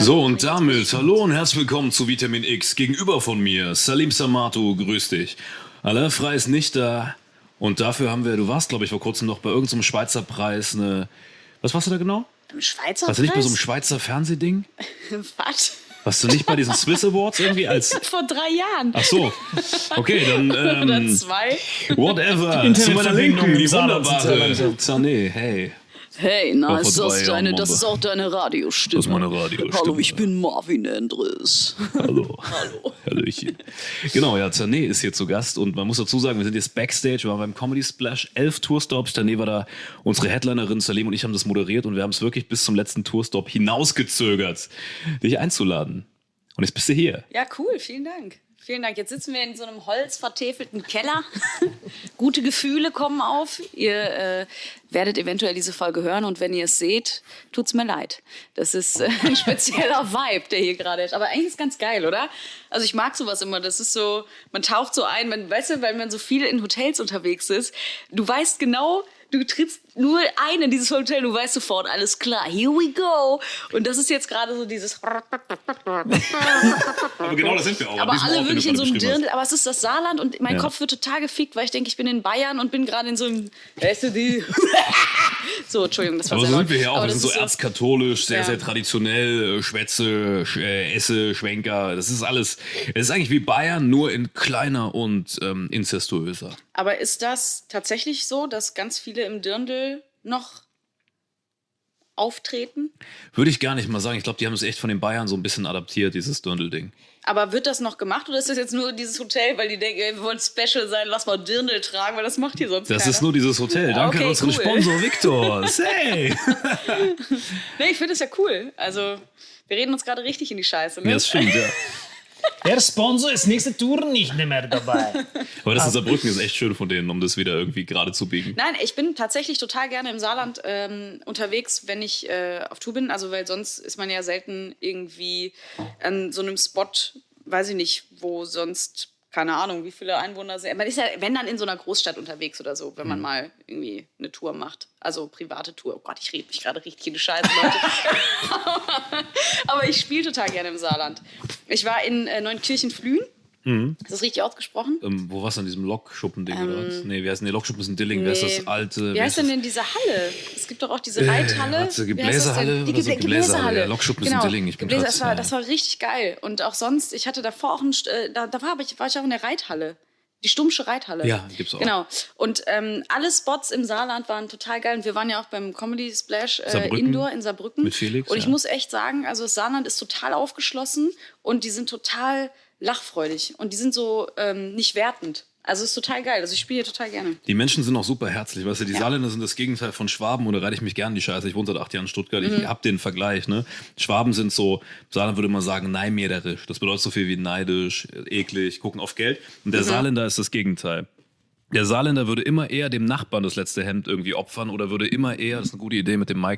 So, und damit hallo und herzlich willkommen zu Vitamin X. Gegenüber von mir, Salim Samato, grüß dich. Alain Frey ist nicht da. Und dafür haben wir, du warst, glaube ich, vor kurzem noch bei irgendeinem Schweizer Preis was warst du da genau? Im Schweizer Warst du nicht bei so Preis? einem Schweizer Fernsehding? Was? Warst du nicht bei diesen Swiss Awards irgendwie als... Vor 3 Jahren. Ach so, okay, dann... Oder 2. Whatever, zu meiner Linken, die Saarland wunderbare Zané, hey. Hey, na, War ist vor 3 das Jahren, das ist auch deine Radiostimme. Das ist meine Radiostimme. Hallo, ich bin Marvin Endres. Hallo. Hallöchen. Genau, ja, Tané ist hier zu Gast und man muss dazu sagen, wir sind jetzt Backstage, wir waren beim Comedy Splash, 11 Tourstops. Tané war da, unsere Headlinerin Salim und ich haben das moderiert und wir haben es wirklich bis zum letzten Tourstop hinausgezögert, dich einzuladen. Und jetzt bist du hier. Ja, cool, vielen Dank. Vielen Dank. Jetzt sitzen wir in so einem holzvertäfelten Keller. Gute Gefühle kommen auf. Ihr werdet eventuell diese Folge hören und wenn ihr es seht, tut's mir leid. Das ist ein spezieller Vibe, der hier gerade ist. Aber eigentlich ist es ganz geil, oder? Also ich mag sowas immer. Das ist so, man taucht so ein, weißt du, weil man so viel in Hotels unterwegs ist. Du weißt genau, du trittst nur ein in dieses Hotel, du weißt sofort, alles klar, here we go. Und das ist jetzt gerade so dieses... Aber genau das sind wir auch. Aber alle wirklich in so einem Dirndl. Dirndl. Aber es ist das Saarland und mein Kopf wird total gefickt, weil ich denke, ich bin in Bayern und bin gerade in so einem... Weißt du, die... So, Entschuldigung, das war Aber sehr so laut. sind wir hier auch. Aber Wir das sind so ist erzkatholisch, sehr, Ja. sehr traditionell, Schwätze, Esse, Schwenker. Das ist alles. Es ist eigentlich wie Bayern, nur in kleiner und inzestuöser. Aber ist das tatsächlich so, dass ganz viele im Dirndl noch auftreten? Würde ich gar nicht mal sagen. Ich glaube, die haben es echt von den Bayern so ein bisschen adaptiert, dieses Dirndl-Ding. Aber wird das noch gemacht oder ist das jetzt nur dieses Hotel, weil die denken, ey, wir wollen special sein, lass mal Dirndl tragen, weil das macht hier sonst Das keiner. ist nur dieses Hotel. Danke Okay, an unseren cool. Sponsor Victor. Hey! Nee, ich finde das ja cool. Also, wir reden uns gerade richtig in die Scheiße. Ne? Ja, das stimmt, ja. Der Sponsor ist nächste Tour nicht mehr dabei. Aber das in Saarbrücken ist echt schön von denen, um das wieder irgendwie gerade zu biegen. Nein, ich bin tatsächlich total gerne im Saarland unterwegs, wenn ich auf Tour bin. Also, weil sonst ist man ja selten irgendwie an so einem Spot, weiß ich nicht, wo sonst, keine Ahnung, wie viele Einwohner sind. Man ist ja, wenn dann in so einer Großstadt unterwegs oder so, wenn man mal irgendwie eine Tour macht. Also private Tour. Oh Gott, ich rede mich gerade richtig in die Scheiße, Leute. Aber ich spiele total gerne im Saarland. Ich war in Neunkirchen-Flühen. Ist das richtig ausgesprochen? Wo war's an diesem Lokschuppen-Ding oder was? Nee, wie heißt denn der Lokschuppen? Ist in Dilling. Wer ist das alte? Wie heißt denn diese Halle? Es gibt doch auch diese Reithalle. Gebläsehalle oder so? Gebläsehalle. Ja, Lokschuppen ist in Dilling. Ich bin grad, das war richtig geil. Und auch sonst, ich hatte davor auch war ich auch in der Reithalle. Die Stummsche Reithalle. Ja, gibt's auch. Genau. Und alle Spots im Saarland waren total geil. Und wir waren ja auch beim Comedy Splash Indoor in Saarbrücken. Mit Felix, und ich ja. muss echt sagen, also das Saarland ist total aufgeschlossen und die sind total lachfreudig. Und die sind so nicht wertend. Also es ist total geil. Also ich spiele hier total gerne. Die Menschen sind auch super herzlich. Weißt du, die Saarländer sind das Gegenteil von Schwaben und da reite ich mich gerne in die Scheiße. Ich wohne seit 8 Jahren in Stuttgart. Ich habe den Vergleich. Ne? Schwaben sind so, Saarland würde man sagen, neimederisch. Das bedeutet so viel wie neidisch, eklig, gucken auf Geld. Und der Saarländer ist das Gegenteil. Der Saarländer würde immer eher dem Nachbarn das letzte Hemd irgendwie opfern oder würde immer eher, das ist eine gute Idee mit dem Mike,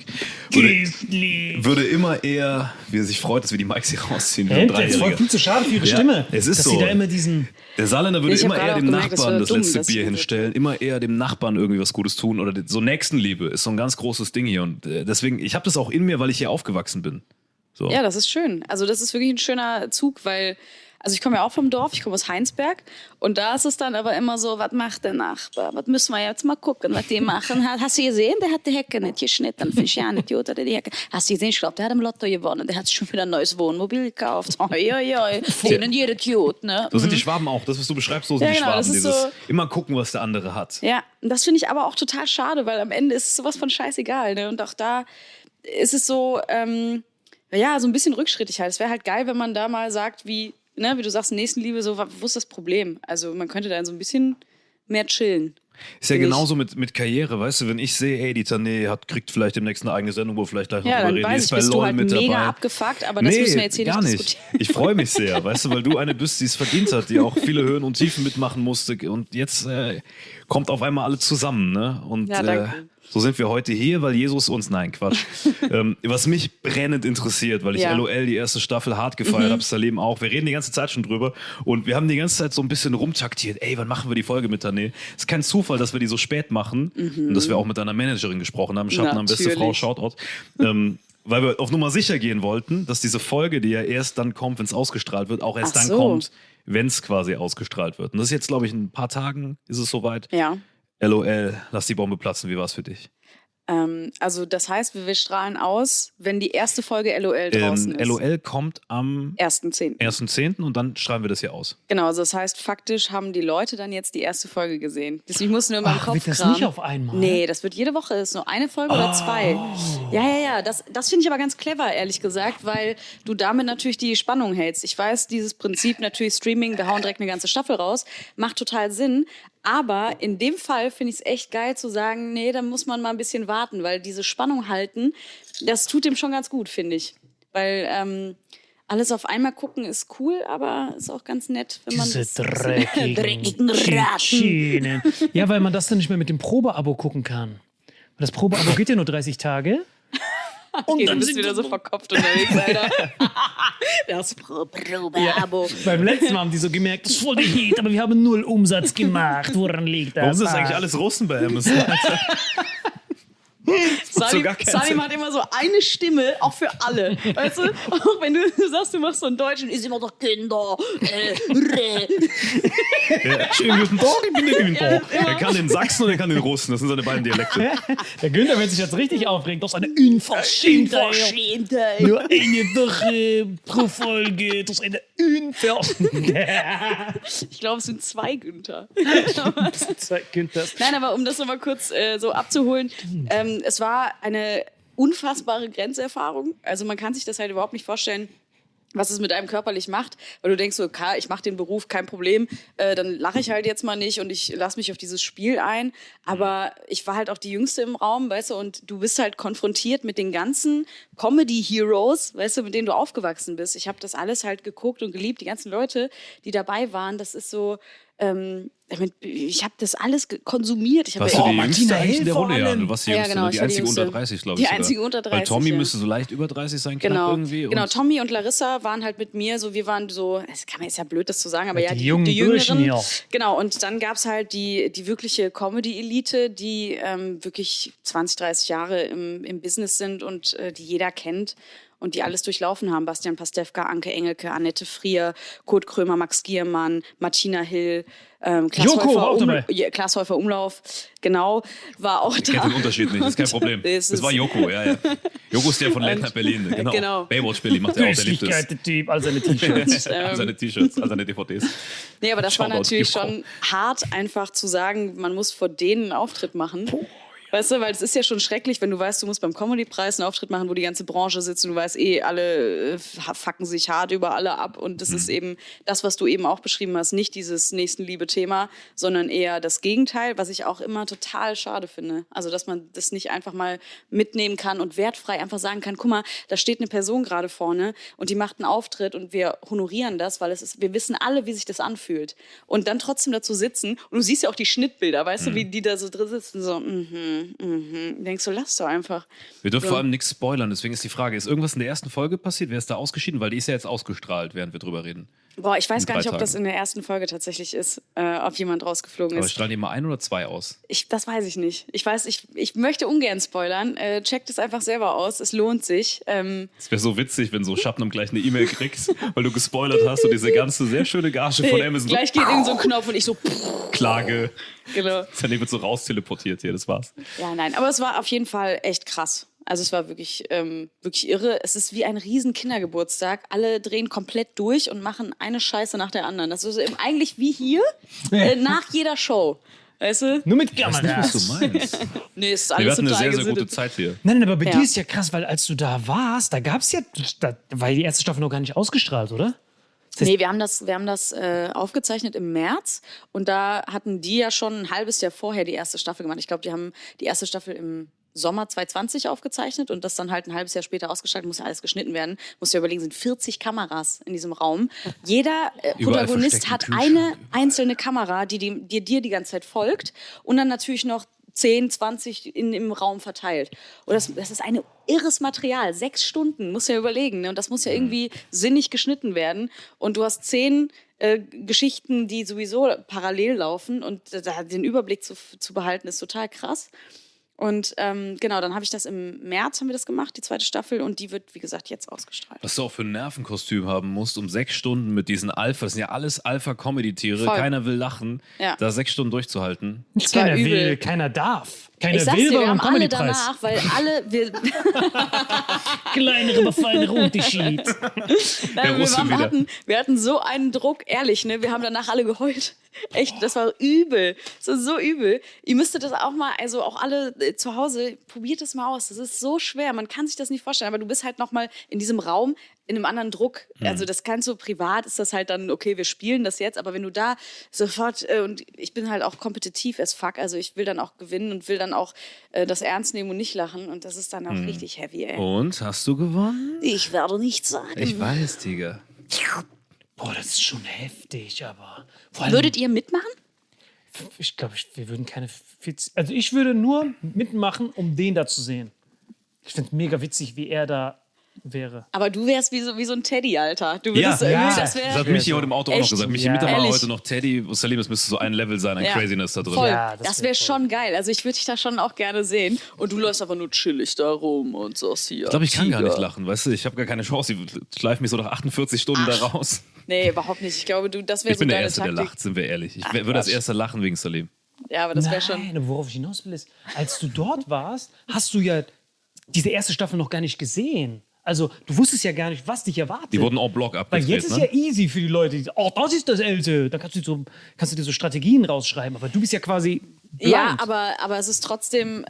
würde immer eher, wie er sich freut, dass wir die Mikes hier rausziehen. Hey, das ist voll viel zu schade für ihre Stimme. Es ist dass so. sie da immer diesen... Der Saarländer würde Ich hab immer gerade eher auch dem gemerkt, das Nachbarn war das dumm, letzte dass Bier ich- hinstellen, immer eher dem Nachbarn irgendwie was Gutes tun oder so Nächstenliebe ist so ein ganz großes Ding hier und deswegen, ich habe das auch in mir, weil ich hier aufgewachsen bin. So. Ja, das ist schön. Also das ist wirklich ein schöner Zug, weil, also ich komme ja auch vom Dorf, ich komme aus Heinsberg und da ist es dann aber immer so, was macht der Nachbar? Was müssen wir jetzt mal gucken, was die machen? Hast du gesehen, der hat die Hecke nicht geschnitten, finde ich ja nicht gut, oder die Hecke. Hast du gesehen, ich glaube, der hat im Lotto gewonnen, der hat sich schon wieder ein neues Wohnmobil gekauft. Oi, oi, oi, denen jeder gut, ne? So sind die Schwaben auch, das, was du beschreibst, so sind Ja, die genau, Schwaben. das ist Dieses so- immer gucken, was der andere hat. Ja, und das finde ich aber auch total schade, weil am Ende ist es sowas von scheißegal, ne? Und auch da ist es so, ja, so ein bisschen rückschrittig halt. Es wäre halt geil, wenn man da mal sagt, wie du sagst, Nächstenliebe, so, wo ist das Problem? Also man könnte da so ein bisschen mehr chillen. Ist ja Finde genauso mit Karriere, weißt du, wenn ich sehe, ey, die Tané kriegt vielleicht demnächst eine eigene Sendung, wo wir vielleicht gleich noch Ja, drüber dann reden, die weiß ist ich, bei bist du LOL halt mit mega dabei. abgefuckt, aber das müssen wir jetzt hier gar nicht nicht. diskutieren. Ich freue mich sehr, weißt du, weil du eine bist, die es verdient hat, die auch viele Höhen und Tiefen mitmachen musste und jetzt kommt auf einmal alle zusammen, ne? Und Ja, danke. so sind wir heute hier, weil Jesus uns, nein, Quatsch. Was mich brennend interessiert, weil ich Ja. LOL die erste Staffel hart gefeiert habe, Salim auch. Wir reden die ganze Zeit schon drüber und wir haben die ganze Zeit so ein bisschen rumtaktiert. Ey, wann machen wir die Folge mit Tané? Es ist kein Zufall, dass wir die so spät machen und dass wir auch mit deiner Managerin gesprochen haben. Schattenam, beste Frau, Natürlich. Shoutout. weil wir auf Nummer sicher gehen wollten, dass diese Folge, die ja erst dann kommt, wenn es ausgestrahlt wird, auch erst Ach dann so. kommt, wenn es quasi ausgestrahlt wird. Und das ist jetzt, glaube ich, in ein paar Tagen ist es soweit. Ja. LOL, lass die Bombe platzen. Wie war es für dich? Also das heißt, wir strahlen aus, wenn die erste Folge LOL draußen ist. LOL kommt am 1.10. 1.10. und dann strahlen wir das hier aus. Genau, also das heißt, faktisch haben die Leute dann jetzt die erste Folge gesehen. Deswegen mussten wir in meinem Kopf wird das kramen. nicht auf einmal? Nee, das wird jede Woche. Das ist nur eine Folge oder 2. Ja. Das finde ich aber ganz clever, ehrlich gesagt, weil du damit natürlich die Spannung hältst. Ich weiß, dieses Prinzip natürlich Streaming, wir hauen direkt eine ganze Staffel raus, macht total Sinn. Aber in dem Fall finde ich es echt geil zu sagen, nee, da muss man mal ein bisschen warten, weil diese Spannung halten, das tut dem schon ganz gut, finde ich. Weil alles auf einmal gucken ist cool, aber ist auch ganz nett, wenn man Diese das dreckigen Tschetschenen. Ja, weil man das dann nicht mehr mit dem Probeabo gucken kann. Weil das Probeabo geht ja nur 30 Tage. Und Okay, dann du bist sind wieder so verkopft unterwegs, Alter. Das Probeabo. Beim letzten Mal haben die so gemerkt, das ist voll der Hit, aber wir haben 0 Umsatz gemacht. Woran liegt das? Warum sind das eigentlich alles Russen bei Amazon? Salim hat immer so eine Stimme, auch für alle. Weißt du? Auch wenn du sagst, du machst so einen Deutschen, ist immer doch Kinder. Ja, schönen guten Tag, ich bin der Günther. Er kann den Sachsen und er kann den Russen. Das sind seine beiden Dialekte. Der Günther wird sich jetzt richtig aufregen. Das ist eine Unverschämtheit. Nur eine Woche pro Folge. Das ist eine Unverschämtheit. Ich glaube, es sind 2 Günther. Zwei Günthers. Nein, aber um das nochmal kurz so abzuholen, es war eine unfassbare Grenzerfahrung. Also man kann sich das halt überhaupt nicht vorstellen, was es mit einem körperlich macht, weil du denkst so, okay, ich mache den Beruf, kein Problem, dann lache ich halt jetzt mal nicht und ich lasse mich auf dieses Spiel ein, aber ich war halt auch die Jüngste im Raum, weißt du, und du bist halt konfrontiert mit den ganzen Comedy-Heroes, weißt du, mit denen du aufgewachsen bist. Ich habe das alles halt geguckt und geliebt, die ganzen Leute, die dabei waren, das ist so, ich habe das alles konsumiert. Ich Warst ja, du die Martina Jüngste eigentlich in der Hill Runde? vor Ja, allem. du warst die Jüngste, genau, ne? Die ich war die einzige Jüngste. unter 30, glaube ich. Die einzige unter 30, Weil Tommy ja. müsste so leicht über 30 sein, knapp Genau, irgendwie. genau. Tommy und Larissa waren halt mit mir so, wir waren so, ist ja blöd, das zu sagen, aber Ja, ja, die jungen die Jüngeren. Burschen, ja. Genau, und dann gab's halt die wirkliche Comedy-Elite, die wirklich 20, 30 Jahre im Business sind und die jeder kennt. Und die alles durchlaufen haben. Bastian Pastewka, Anke Engelke, Annette Frier, Kurt Krömer, Max Giermann, Martina Hill, Klaas Häufer Umlauf, genau, war auch Ich da. kenne den Unterschied nicht, das ist kein Problem. Das war Joko, ja. Joko ist der von Late Night Berlin, genau. Baywatch Berlin macht er auch, der liebt es. Süßigkeit, der Typ, all seine T-Shirts. Seine T-Shirts, all seine DVDs. Nee, aber das war Shoutout natürlich Joko. schon hart, einfach zu sagen, man muss vor denen einen Auftritt machen. Weißt du, weil es ist ja schon schrecklich, wenn du weißt, du musst beim Comedy-Preis einen Auftritt machen, wo die ganze Branche sitzt und du weißt alle fucken sich hart über alle ab und das ist eben das, was du eben auch beschrieben hast, nicht dieses Nächstenliebe-Thema, sondern eher das Gegenteil, was ich auch immer total schade finde. Also, dass man das nicht einfach mal mitnehmen kann und wertfrei einfach sagen kann, guck mal, da steht eine Person gerade vorne und die macht einen Auftritt und wir honorieren das, weil wir wissen alle, wie sich das anfühlt. Und dann trotzdem dazu sitzen und du siehst ja auch die Schnittbilder, weißt du, wie die da so drin sitzen, so, denkst du, lass doch einfach. Wir dürfen So. vor allem nichts spoilern, deswegen ist die Frage, ist irgendwas in der ersten Folge passiert? Wer ist da ausgeschieden? Weil die ist ja jetzt ausgestrahlt, während wir drüber reden. Boah, ich weiß In gar 3 nicht, ob das Tagen. in der ersten Folge tatsächlich ist, ob jemand rausgeflogen Aber ist. strahlen die mal 1 oder 2 aus? Das weiß ich nicht. Ich möchte ungern spoilern. Checkt es einfach selber aus. Es lohnt sich. Es wäre so witzig, wenn so Schatten gleich eine E-Mail kriegst, weil du gespoilert hast und diese ganze sehr schöne Gage von Amazon Gleich geht irgend so ein Knopf und ich so, Klage. genau. Dann wird so rausteleportiert hier, das war's. Ja, nein, aber es war auf jeden Fall echt krass. Also es war wirklich, wirklich irre. Es ist wie ein riesen Kindergeburtstag. Alle drehen komplett durch und machen eine Scheiße nach der anderen. Das ist eben eigentlich wie hier, nach jeder Show. Weißt du? Nur mit Was Kameras. du meinst. Nee, es ist Wir alles hatten eine total sehr, sehr gute gesittet. Zeit hier. Nein, aber bei Ja. dir ist ja krass, weil als du da warst, da gab es ja, da war die erste Staffel noch gar nicht ausgestrahlt, oder? Nee, wir haben das aufgezeichnet im März und da hatten die ja schon ein halbes Jahr vorher die erste Staffel gemacht. Ich glaube, die haben die erste Staffel im Sommer 2020 aufgezeichnet und das dann halt ein halbes Jahr später ausgestrahlt, muss ja alles geschnitten werden. Muss ja überlegen, sind 40 Kameras in diesem Raum. Jeder Überall Protagonist versteckt hat im eine Kühlschrank. einzelne Kamera, die dir die ganze Zeit folgt und dann natürlich noch 10, 20 im Raum verteilt. Und das ist ein irres Material. 6 Stunden, musst du ja überlegen. Ne? Und das muss ja irgendwie sinnig geschnitten werden. Und du hast 10 Geschichten, die sowieso parallel laufen. Und da den Überblick zu behalten, ist total krass. Und genau, dann habe ich das im März, haben wir das gemacht, die zweite Staffel. Und die wird, wie gesagt, jetzt ausgestrahlt. Was du auch für ein Nervenkostüm haben musst, um 6 Stunden mit diesen Alpha, das sind ja alles Alpha-Comedy-Tiere, Voll. keiner will lachen, Ja. da 6 Stunden durchzuhalten. Nicht war keiner übel. will, keiner darf. Keiner Ich sag's will dir, wir beim haben alle Comedypreis. danach, weil wir Kleinere, aber feinere Unterschied. Nein, Russe wieder. wir hatten so einen Druck, ehrlich, ne? Wir haben danach alle geheult. Echt, das war übel. Das war so übel. Ihr müsstet das auch mal, also auch alle zu Hause, probiert es mal aus. Das ist so schwer, man kann sich das nicht vorstellen. Aber du bist halt nochmal in diesem Raum, in einem anderen Druck. Also das kannst du privat, ist das halt dann, okay, wir spielen das jetzt. Aber wenn du da sofort, und ich bin halt auch kompetitiv as fuck, also ich will dann auch gewinnen und will dann auch das ernst nehmen und nicht lachen. Und das ist dann auch richtig heavy, ey. Und, hast du gewonnen? Ich werde nichts sagen. Ich weiß, Tiger. Boah, das ist schon heftig, aber vor allem, Würdet ihr mitmachen? ich glaube, wir würden keine 40, also ich würde nur mitmachen, um den da zu sehen. Ich finde es mega witzig, wie er da wäre. Aber du wärst wie so ein Teddy, Alter. Du würdest ja. das Das wäre hat Michi heute im Auto auch noch Echt? gesagt. Michi Ja. Mittermeier Ehrlich? heute noch Teddy, Salim, das müsste so ein Level sein, ein Ja. Craziness da drin. voll. Ja, das das wäre wär voll. schon geil. Also ich würde dich da schon auch gerne sehen. Und du läufst einfach nur chillig da rum und sagst hier. Ich glaube, ich kann gar Tiger. nicht lachen, weißt du? Ich habe gar keine Chance. Ich schleife mich so nach 48 Stunden da raus. Nee, überhaupt nicht. Ich glaube, das wäre Ich so bin der deine Erste, der Taktik. lacht, sind wir ehrlich. Ich würde als Quatsch. Erster lachen wegen Salim. Ja, aber das wäre schon. Nein, aber worauf ich hinaus will ist, als du dort warst, hast du ja diese erste Staffel noch gar nicht gesehen. Also du wusstest ja gar nicht, was dich erwartet. Die wurden en bloc Weil abgedreht, jetzt ist ne? ja easy für die Leute. Die, oh, das ist das Else. Da kannst du dir so Strategien rausschreiben. Aber du bist ja quasi blind. Ja, aber es ist trotzdem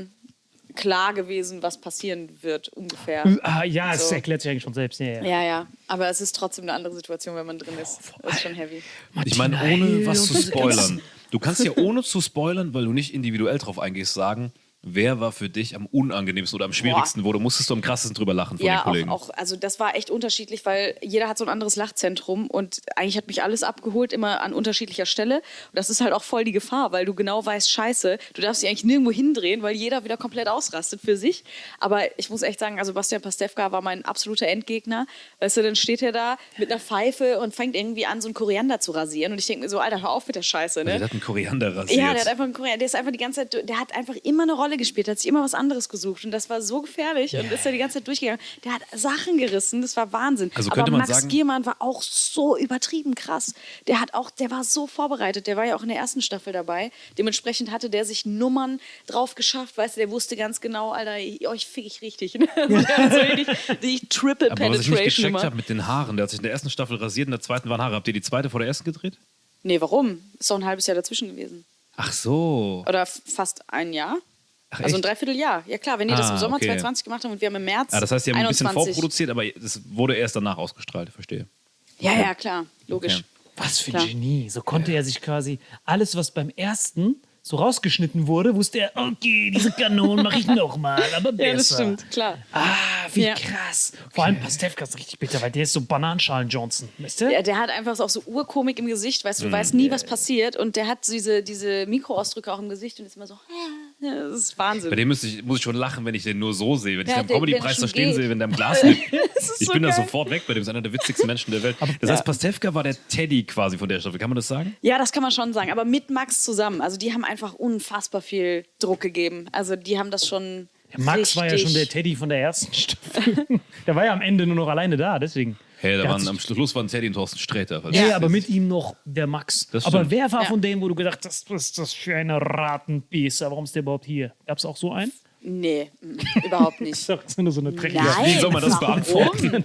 klar gewesen, was passieren wird, ungefähr. Ja, es So. erklärt sich eigentlich schon selbst. Ja, ja. Ja, ja. Aber es ist trotzdem eine andere Situation, wenn man drin ist. Das ist schon heavy. Ich meine, Martina ohne Hill was und zu diese spoilern. ganzen- Du kannst ja ohne zu spoilern, weil du nicht individuell drauf eingehst, sagen, wer war für dich am unangenehmsten oder am schwierigsten, wo du musstest du am krassesten drüber lachen von den Ja, Kollegen. auch, also das war echt unterschiedlich, weil jeder hat so ein anderes Lachzentrum und eigentlich hat mich alles abgeholt, immer an unterschiedlicher Stelle. Und das ist halt auch voll die Gefahr, weil du genau weißt, scheiße, du darfst dich eigentlich nirgendwo hindrehen, weil jeder wieder komplett ausrastet für sich. Aber ich muss echt sagen, also Bastian Pastewka war mein absoluter Endgegner. Weißt du, dann steht er da mit einer Pfeife und fängt irgendwie an, so einen Koriander zu rasieren. Und ich denke mir so, Alter, hör auf mit der Scheiße, ne? Der hat einen Koriander rasiert. Ja, der hat einfach einen Koriander, der ist einfach die ganze Zeit, der hat einfach immer eine Rolle gespielt, hat sich immer was anderes gesucht und das war so gefährlich und ist da die ganze Zeit durchgegangen. Der hat Sachen gerissen, das war Wahnsinn. Also Aber könnte man Max sagen- Giermann war auch so übertrieben krass. Der war so vorbereitet, der war ja auch in der ersten Staffel dabei. Dementsprechend hatte der sich Nummern drauf geschafft, weißt du, der wusste ganz genau, Alter, euch fick ich richtig. Ne? Also der hat so richtig die Triple Aber was ich nicht Penetration gecheckt Nummer. habe mit den Haaren, der hat sich in der ersten Staffel rasiert, in der zweiten waren Haare. Habt ihr die zweite vor der ersten gedreht? Nee, warum? Ist doch ein halbes Jahr dazwischen gewesen. Ach so. Oder fast ein Jahr. Ach, Also ein echt? Dreivierteljahr. Ja klar, wenn die das im Sommer okay. 2020 gemacht haben und wir haben im März Ja, das heißt, die haben ein bisschen 21. vorproduziert, aber es wurde erst danach ausgestrahlt, verstehe. Ja, ja, klar. Logisch. Okay. Was für Klar. ein Genie. So konnte er sich quasi alles, was beim ersten so rausgeschnitten wurde, wusste er, okay, diese Kanonen mache ich nochmal, aber besser. Ja, das stimmt, klar. Ah, wie Ja. krass. Vor allem Pastewka ist richtig bitter, weil der ist so Bananenschalen-Johnson, weißt du? Der hat einfach auch so Urkomik im Gesicht, weißt du, du weißt nie, was passiert. Und der hat diese Mikroausdrücke auch im Gesicht und ist immer so, ja, das ist Wahnsinn. Bei dem muss ich schon lachen, wenn ich den nur so sehe. Wenn ich Ja, den am Comedy-Preis wenn da schon stehen geht. sehe, wenn der im Glas liegt. ist Ich so bin da geil. sofort weg bei dem. Das ist einer der witzigsten Menschen der Welt. Das heißt, Pastewka war der Teddy quasi von der Staffel. Kann man das sagen? Ja, das kann man schon sagen. Aber mit Max zusammen. Also die haben einfach unfassbar viel Druck gegeben. Also die haben das schon. Der Max war ja schon der Teddy von der ersten Staffel. Der war ja am Ende nur noch alleine da, deswegen. Hey, Der hat sich- am Schluss waren Teddy und Thorsten Sträter. Ja, aber mit ihm noch der Max. Das Aber stimmt. wer war Ja. von denen, wo du gedacht hast, was ist das für eine Ratenbisse? Warum ist der überhaupt hier? Gab es auch so einen? Nee, überhaupt nicht. Das ist nur so eine dreckige. Nein, Wie soll man das warum? beantworten?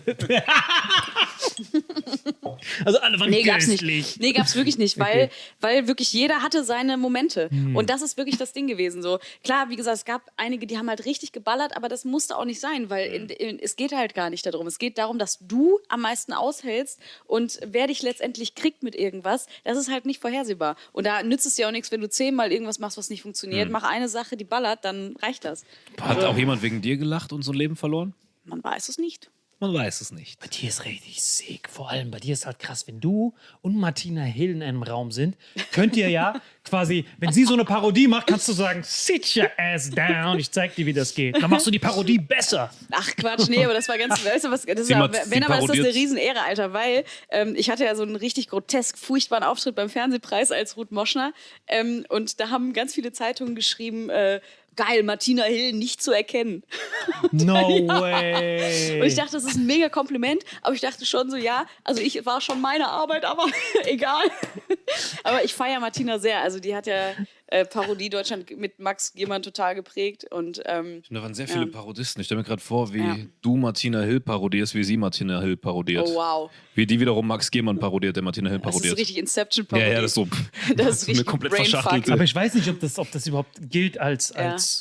Also alle waren Nee, gab's köstlich. nicht. Nee, gab's wirklich nicht, weil wirklich jeder hatte seine Momente. Und das ist wirklich das Ding gewesen. So, klar, wie gesagt, es gab einige, die haben halt richtig geballert, aber das musste auch nicht sein, weil es geht halt gar nicht darum. Es geht darum, dass du am meisten aushältst und wer dich letztendlich kriegt mit irgendwas, das ist halt nicht vorhersehbar. Und da nützt es ja auch nichts, wenn du 10-mal irgendwas machst, was nicht funktioniert. Mach eine Sache, die ballert, dann reicht das. Hat auch jemand wegen dir gelacht und so ein Leben verloren? Man weiß es nicht. Man weiß es nicht. Bei dir ist richtig sick. Vor allem bei dir ist halt krass, wenn du und Martina Hill in einem Raum sind, könnt ihr ja quasi, wenn sie so eine Parodie macht, kannst du sagen, sit your ass down, ich zeig dir, wie das geht. Dann machst du die Parodie besser. Ach Quatsch, nee, aber das war ganz, weißt du was, das ist ja, Jemand, wenn die aber ist das eine parodiert- Riesenehre, Alter, weil ich hatte ja so einen richtig grotesk furchtbaren Auftritt beim Fernsehpreis als Ruth Moschner und da haben ganz viele Zeitungen geschrieben, geil, Martina Hill nicht zu erkennen. No way. Und ich dachte, das ist ein mega Kompliment, aber ich dachte schon so, ja, also ich war schon meine Arbeit, aber egal. Aber ich feiere Martina sehr, also die hat ja Parodie Deutschland mit Max Giermann total geprägt und Da waren sehr viele Parodisten. Ich stelle mir gerade vor, wie du Martina Hill parodierst, wie sie Martina Hill parodiert. oh wow. Wie die wiederum Max Gehmann parodiert, der Martina Hill Das parodiert. ist richtig Inception-Parodie. Ja, das ist so. Das ist eine richtig komplett Brainfuck. verschachtelte. Aber ich weiß nicht, ob das überhaupt gilt als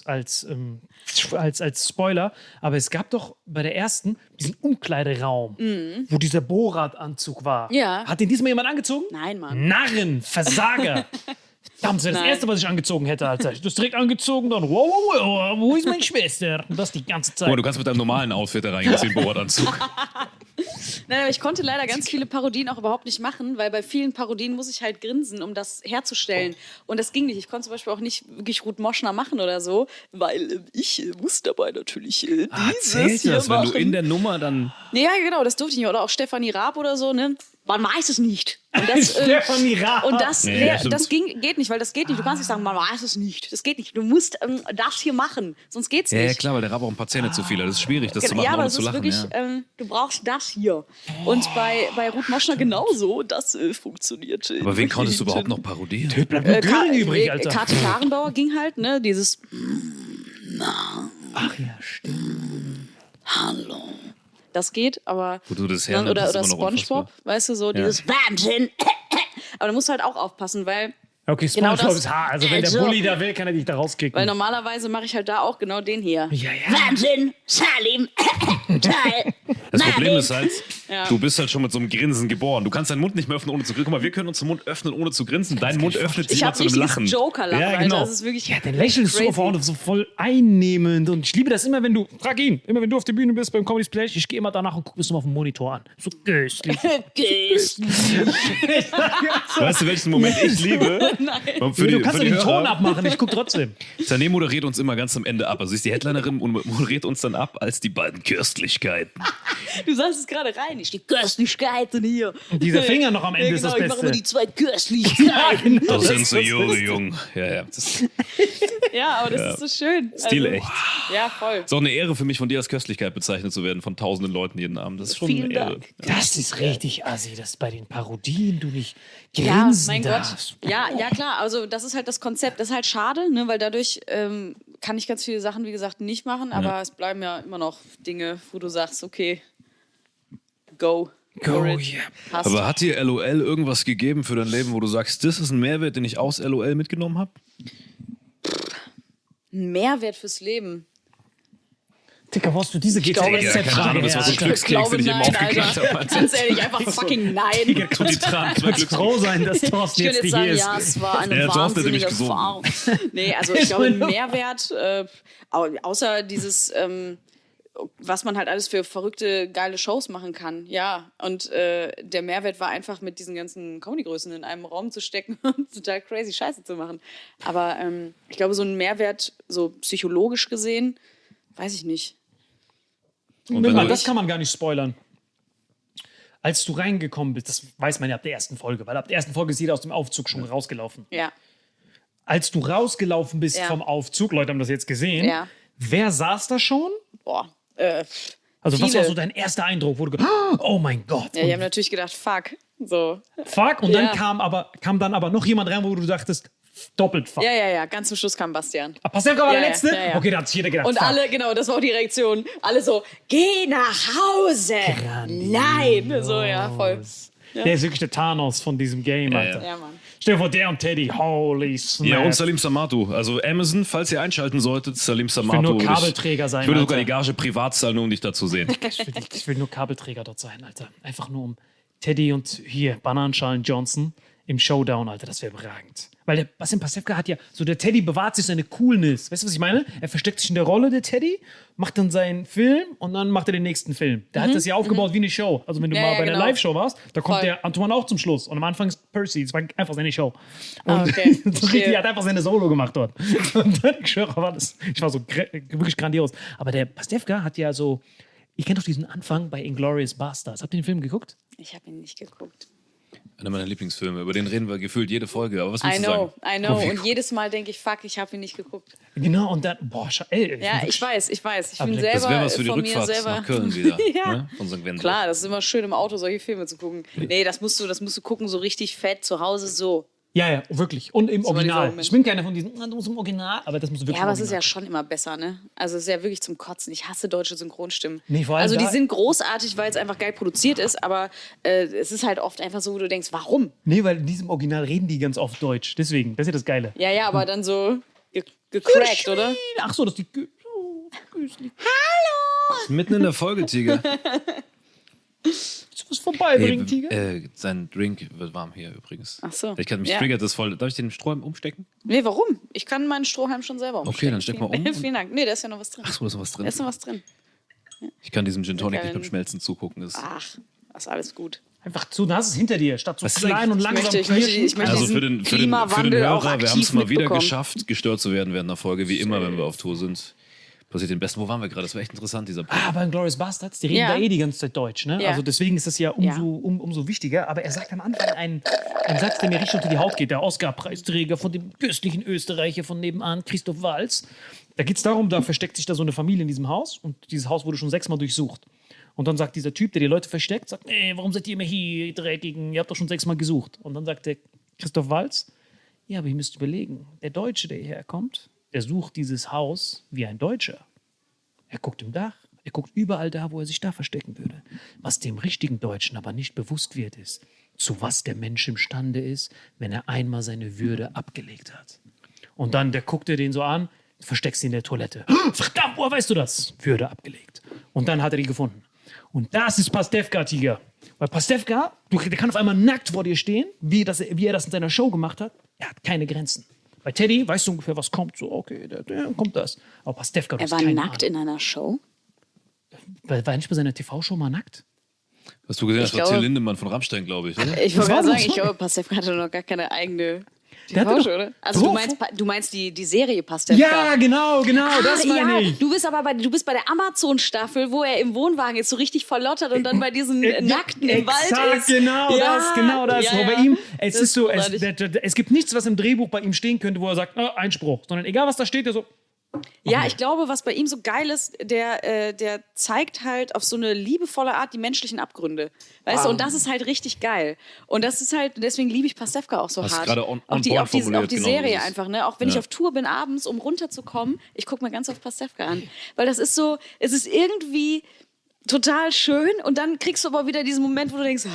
Spoiler. Aber es gab doch bei der ersten diesen Umkleideraum, wo dieser Borat-Anzug war. Ja. Hat den diesmal jemand angezogen? Nein, Mann. Narren, Versager. Verdammt, das wäre das Nein. Erste, was ich angezogen hätte, Alter. Ich das direkt angezogen, dann, wow, wo ist meine Schwester? Und das die ganze Zeit. Guck mal, du kannst mit deinem normalen Outfit da reingehen, den Borat-Anzug. Nein, aber ich konnte leider ganz viele Parodien auch überhaupt nicht machen, weil bei vielen Parodien muss ich halt grinsen, um das herzustellen. Und das ging nicht. Ich konnte zum Beispiel auch nicht wirklich Ruth Moschner machen oder so, weil ich muss dabei natürlich Zählt das, wenn du in der Nummer dann... Ja, genau, das durfte ich nicht. Oder auch Stefanie Raab oder so, ne? Man weiß es nicht. Und das, Stefanie Raab. Und das, Ja, stimmt. das geht nicht, weil das geht nicht. Du kannst nicht sagen, man weiß es nicht. Das geht nicht. Du musst das hier machen, sonst geht's nicht. Ja, klar, weil der Raab auch ein paar Zähne zu viel hat. Das ist schwierig, das zu machen, Ja, aber ohne das zu ist lachen. wirklich, Ja. du brauchst das hier. Und bei Ruth Moschner genauso, das funktioniert. Aber wen konntest du überhaupt noch parodieren? Bleibt nur Göring übrig, Alter. Kati Klarenbauer ging halt, ne, dieses Ach ja, stimmt. Hallo. Das geht, aber Wo du das dann, hernimmst, oder ist immer noch SpongeBob, unfassbar. weißt du, so dieses Wahnsinn. Aber da musst du halt auch aufpassen, weil Okay, Genau SpongeBob das- ist hart. Also wenn der Also- Bulli da will, kann er dich da rauskicken. weil normalerweise mache ich halt da auch genau den hier. ja. Wahnsinn, Salim, toll. Das Problem ist halt, Ja. du bist halt schon mit so einem Grinsen geboren. Du kannst deinen Mund nicht mehr öffnen, ohne zu grinsen. Guck mal, wir können uns den Mund öffnen, ohne zu grinsen. Dein Mund öffnet sich Ich immer habe zu einem richtiges Lachen. Joker-Lachen, Ja, Alter. genau. Das ist wirklich Ja, dein Lächeln ist so, crazy. so voll einnehmend. Und ich liebe das immer, wenn du, frag ihn, immer wenn du auf der Bühne bist beim Comedy Splash, ich gehe immer danach und gucke es nochmal auf dem Monitor an. So köstlich. Weißt du, welchen Moment ich liebe? Nein. Für Du kannst für ja den Hörer. Ton abmachen, ich gucke trotzdem. Sané moderiert uns immer ganz am Ende ab. Also sie ist die Headlinerin und moderiert uns dann ab als die beiden Köstlichkeiten. Du sagst es gerade rein, ich die Köstlichkeiten hier. Und dieser Finger noch am Ende ist das Ich mache Beste. immer die zwei Köstlichkeiten. Das sind so jung. Ja, ja. Das ist Ja, aber das ist so schön. stilecht. Also, ja, voll. Ist auch eine Ehre für mich, von dir als Köstlichkeit bezeichnet zu werden, von tausenden Leuten jeden Abend. Das ist schon Vielen eine Ehre. Dank. Das ist richtig assi, dass bei den Parodien du nicht Ja, grinsen mein darfst. Gott. Ja, klar. Also das ist halt das Konzept. Das ist halt schade, ne, weil dadurch kann ich ganz viele Sachen, wie gesagt, nicht machen. Aber es bleiben ja immer noch Dinge, wo du sagst, okay, go. Go, for it. yeah. Passt. Aber hat dir LOL irgendwas gegeben für dein Leben, wo du sagst, das ist ein Mehrwert, den ich aus LOL mitgenommen habe? Ein Mehrwert fürs Leben. Dicker, wo hast du diese glaube, Ja, keine GTZ-Frage Ahnung, das war so ein her? Glückskeks, den ich eben nein, aufgeklärt Alter. habe. Ganz ehrlich, einfach fucking nein. So die Tran, zwei Kannst froh sein, dass Ich Thorsten könnte jetzt jetzt sagen, hier ja, ist. es war eine Ja, Thorsten hat nämlich wahnsinnige gesungen. Erfahrung. Nee, also ich glaube, ein Mehrwert, außer dieses, was man halt alles für verrückte, geile Shows machen kann. Ja, und der Mehrwert war einfach, mit diesen ganzen Comedy-Größen in einem Raum zu stecken und total crazy Scheiße zu machen. Aber ich glaube, so ein Mehrwert, so psychologisch gesehen, weiß ich nicht. Und wenn du Das kann man gar nicht spoilern. Als du reingekommen bist, das weiß man ja ab der ersten Folge, weil ab der ersten Folge ist jeder aus dem Aufzug schon rausgelaufen. Ja, Als du rausgelaufen bist Ja. vom Aufzug, Leute haben das jetzt gesehen, Ja. wer saß da schon? boah. Also was Viele. war so dein erster Eindruck, wo du oh mein Gott, Ja, die haben natürlich gedacht, fuck. So. fuck, und Ja. dann kam dann aber noch jemand rein, wo du dachtest, doppelt fuck. Ja, ganz zum Schluss kam Bastian. Ah, Pasewka war Ja, der ja, Letzte? ja. Okay, da hat sich jeder gedacht, Und fuck. alle, genau, das war auch die Reaktion. Alle so, geh nach Hause. Nein. So, ja, voll. Der ist wirklich der Thanos von diesem Game, Alter. Ja, Mann. Stell dir vor, der und Teddy, holy snap. Ja, und Salim Samatu. Also Amazon, falls ihr einschalten solltet, Salim Samatu. nur Und Kabelträger sein, Ich würde sogar Alter. die Gage privat zahlen, nur um dich da zu sehen. Ich will nur Kabelträger dort sein, Alter. Einfach nur um Teddy und hier Bananenschalen Johnson im Showdown, Alter. Das wäre überragend. Weil der Bastian Pasewka hat ja, so der Teddy bewahrt sich seine Coolness. Weißt du, was ich meine? Er versteckt sich in der Rolle, der Teddy, macht dann seinen Film und dann macht er den nächsten Film. Der hat das ja aufgebaut wie eine Show. Also wenn du Ja, mal ja, bei einer genau. Live-Show warst, da kommt Voll. der Antoine auch zum Schluss. Und am Anfang ist Percy. Das war einfach seine Show. Und Okay, so richtig, verstehe. er hat einfach seine Solo gemacht dort. Und dann, ich schwöre, ich war so wirklich grandios. Aber der Pastewka hat ja so, ich kenne doch diesen Anfang bei Inglourious Basterds. Habt ihr den Film geguckt? Ich habe ihn nicht geguckt. Einer meiner Lieblingsfilme. Über den reden wir gefühlt jede Folge. Aber was I willst du sagen? know. Und jedes Mal denke ich, fuck, ich habe ihn nicht geguckt. Genau, und dann, boah, ey. Ja, ich weiß. Ich bin Aber Das selber wäre was für die von mir Rückfahrt selber. nach Köln wieder. Ja. Ne? Von St. Wendel. Klar, das ist immer schön im Auto, solche Filme zu gucken. Nee, das musst du gucken, so richtig fett, zu Hause so. Ja, wirklich. Und im war dieser Original. Moment. Ich bin keiner von diesen, du musst im Original, aber das muss wirklich Ja, aber es im ist ja Original. schon immer besser, ne? Also es ist ja wirklich zum Kotzen. Ich hasse deutsche Synchronstimmen. Nee, vor allem also die da- sind großartig, weil es einfach geil produziert ist, aber es ist halt oft einfach so, wo du denkst, warum? Nee, weil in diesem Original reden die ganz oft Deutsch. Deswegen, das ist ja das Geile. Ja, aber dann so gecrackt, oder? Ach so, das ist die... Mitten in der Folge, Tiger. Willst du was vorbeibringen, Tiger? Sein Drink wird warm hier übrigens. Ach so. Mich Ja. triggert das voll. Darf ich den Strohhalm umstecken? Nee, warum? Ich kann meinen Strohhalm schon selber umstecken. Okay, dann steck mal um. Vielen Dank. Nee, da ist ja noch was drin. Achso, da ist noch was drin. Da ist noch was drin. Ich kann diesem Gin Tonic nicht kein- beim Schmelzen zugucken. Das Ach, das ist alles gut. Einfach zu, da ist es hinter dir, statt so Was ist klein eigentlich- und Ich langsam möchte knirschen. also also diesen für den Klimawandel auch Hörer, wir haben aktiv es mal wieder mitbekommen. geschafft, gestört zu werden während der Folge, wie immer, wenn wir auf Tour sind. Passiert den Besten. Wo waren wir gerade? Das war echt interessant, dieser Punkt. Aber in Glorious Bastards, die reden Ja. da die ganze Zeit Deutsch, ne? Ja. Also deswegen ist das ja umso wichtiger. Aber er sagt am Anfang einen Satz, der mir richtig unter die Haut geht. Der Oscar-Preisträger von dem köstlichen Österreicher von nebenan, Christoph Waltz. Da geht es darum, da versteckt sich da so eine Familie in diesem Haus und dieses Haus wurde schon 6-mal durchsucht. Und dann sagt dieser Typ, der die Leute versteckt, sagt, ey, warum seid ihr immer hier, ihr Dreckigen? Ihr habt doch schon 6-mal gesucht. Und dann sagt der Christoph Waltz, ja, aber ihr müsst überlegen, der Deutsche, der hierher kommt, der sucht dieses Haus wie ein Deutscher. Er guckt im Dach, er guckt überall da, wo er sich da verstecken würde. Was dem richtigen Deutschen aber nicht bewusst wird, ist, zu was der Mensch imstande ist, wenn er einmal seine Würde abgelegt hat. Und dann guckt er den so an, versteckst ihn in der Toilette. Verdammt, woher weißt du das? Würde abgelegt. Und dann hat er die gefunden. Und das ist Pastewka, Tiger. Weil Pastewka, der kann auf einmal nackt vor dir stehen, wie er das in seiner Show gemacht hat. Er hat keine Grenzen. Bei Teddy weißt du ungefähr, was kommt. So, okay, der kommt das. Aber Pastewka, du Er hast war keine nackt Ahnung. in einer Show. War er nicht bei seiner TV-Show mal nackt? Hast du gesehen, das Ich war Till glaube- Lindemann von Rammstein, glaube ich, oder? Ich wollte war gerade sagen, so. ich glaube, Pastewka hatte noch gar keine eigene Der hatte TV-Show, doch- oder? Also So, du meinst die Serie Pastewka. Ja, genau, das meine ja, ich. du bist aber du bist bei der Amazon-Staffel, wo er im Wohnwagen ist, so richtig verlottert und dann bei diesen Nackten im Wald ist. Genau das. Ja, Wo ja. bei ihm, es Das ist so, großartig. es gibt nichts, was im Drehbuch bei ihm stehen könnte, wo er sagt, Einspruch. Sondern egal, was da steht, er so, Ja, ich glaube, was bei ihm so geil ist, der zeigt halt auf so eine liebevolle Art die menschlichen Abgründe. Weißt du, und das ist halt richtig geil. Und das ist halt, deswegen liebe ich Pastewka auch so Hast hart. gerade on auch die point formuliert, Serie genau so ist es. einfach, ne? Auch wenn ich auf Tour bin abends, um runterzukommen, ich gucke mir ganz oft Pastewka an. Weil das ist so, es ist irgendwie total schön und dann kriegst du aber wieder diesen Moment, wo du denkst,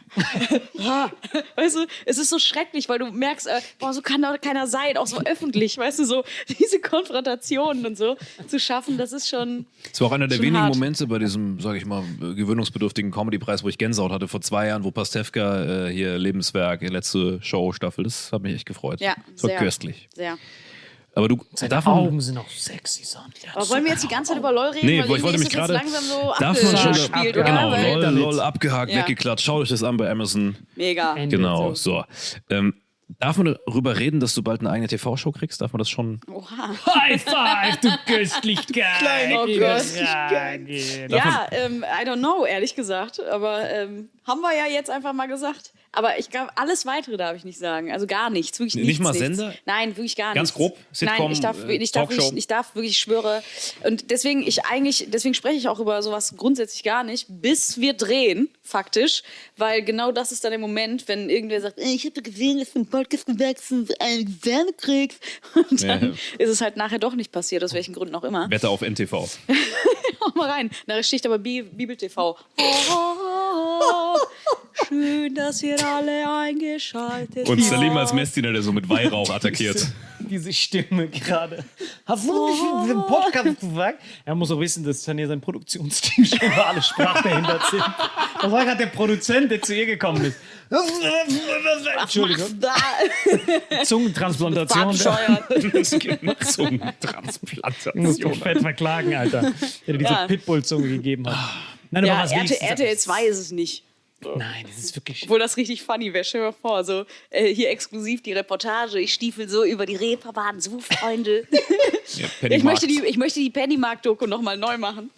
weißt du, es ist so schrecklich, weil du merkst, boah, so kann doch keiner sein, auch so öffentlich, weißt du, so diese Konfrontationen und so zu schaffen, das ist schon. Das war auch einer der Schon wenigen hart. Momente bei diesem, sage ich mal, gewöhnungsbedürftigen Comedy-Preis, wo ich Gänsehaut hatte vor 2 Jahren, wo Pastewka hier Lebenswerk, letzte Show-Staffel, das hat mich echt gefreut. Ja, das war sehr. köstlich. Sehr. Aber du, seine darf man, Augen sind auch sexy. Aber wollen wir jetzt die ganze Zeit über LOL reden? Nee, weil ich wollte irgendwie mich ist das gerade. jetzt langsam so Darf man schon. abgespielt, oder? Genau, Weil- lol, abgehakt, Ja. weggeklatscht. Schaut euch das an bei Amazon. Mega. Ende. Genau, so. Darf man darüber reden, dass du bald eine eigene TV-Show kriegst? Darf man das schon? Oha. High five, du Köstlichkeit. Oh Gott. Ja. Ja, I don't know, ehrlich gesagt. Aber haben wir ja jetzt einfach mal gesagt. Aber ich glaube, alles Weitere darf ich nicht sagen. Also gar nichts. Wirklich Nicht nichts, mal nichts. Sender? Nein, wirklich gar Ganz nichts. grob? Sitcom, Nein, ich darf Talkshow? wirklich, ich schwöre. Und deswegen spreche ich auch über sowas grundsätzlich gar nicht, bis wir drehen, faktisch. Weil genau das ist dann der Moment, wenn irgendwer sagt, ich habe gesehen, dass du einen Podcast gewachsen einen Wärme kriegst. Und dann ist es halt nachher doch nicht passiert, aus welchen Gründen auch immer. Wette auf NTV. Auch mal rein. Na, Schicht aber Bibel TV. Oh, schön, dass ihr alle eingeschaltet Und Salim als Messdiener, der so mit Weihrauch attackiert. Diese Stimme gerade. Hast du wirklich diesen Podcast gesagt? Er muss auch wissen, dass dann hier sein Produktionsteam schon mal alle sprachbehindert sind. Das war gerade der Produzent, der zu ihr gekommen ist. Entschuldigung. Da. Zungentransplantation. Bescheuert. Zungentransplantation. Muss mich fett verklagen, Alter. Der dir diese Ja. Pitbull-Zunge gegeben hat. Nein, aber Ja, was wenigstens- RTL 2 ist es nicht. Nein, das ist wirklich. Obwohl das richtig funny wäre. Stell dir mal vor, so hier exklusiv die Reportage. Ich stiefel so über die Reeperbahn, so Freunde. Ja, Penny Ich möchte Markt. die Pennymarkt-Doku nochmal neu machen.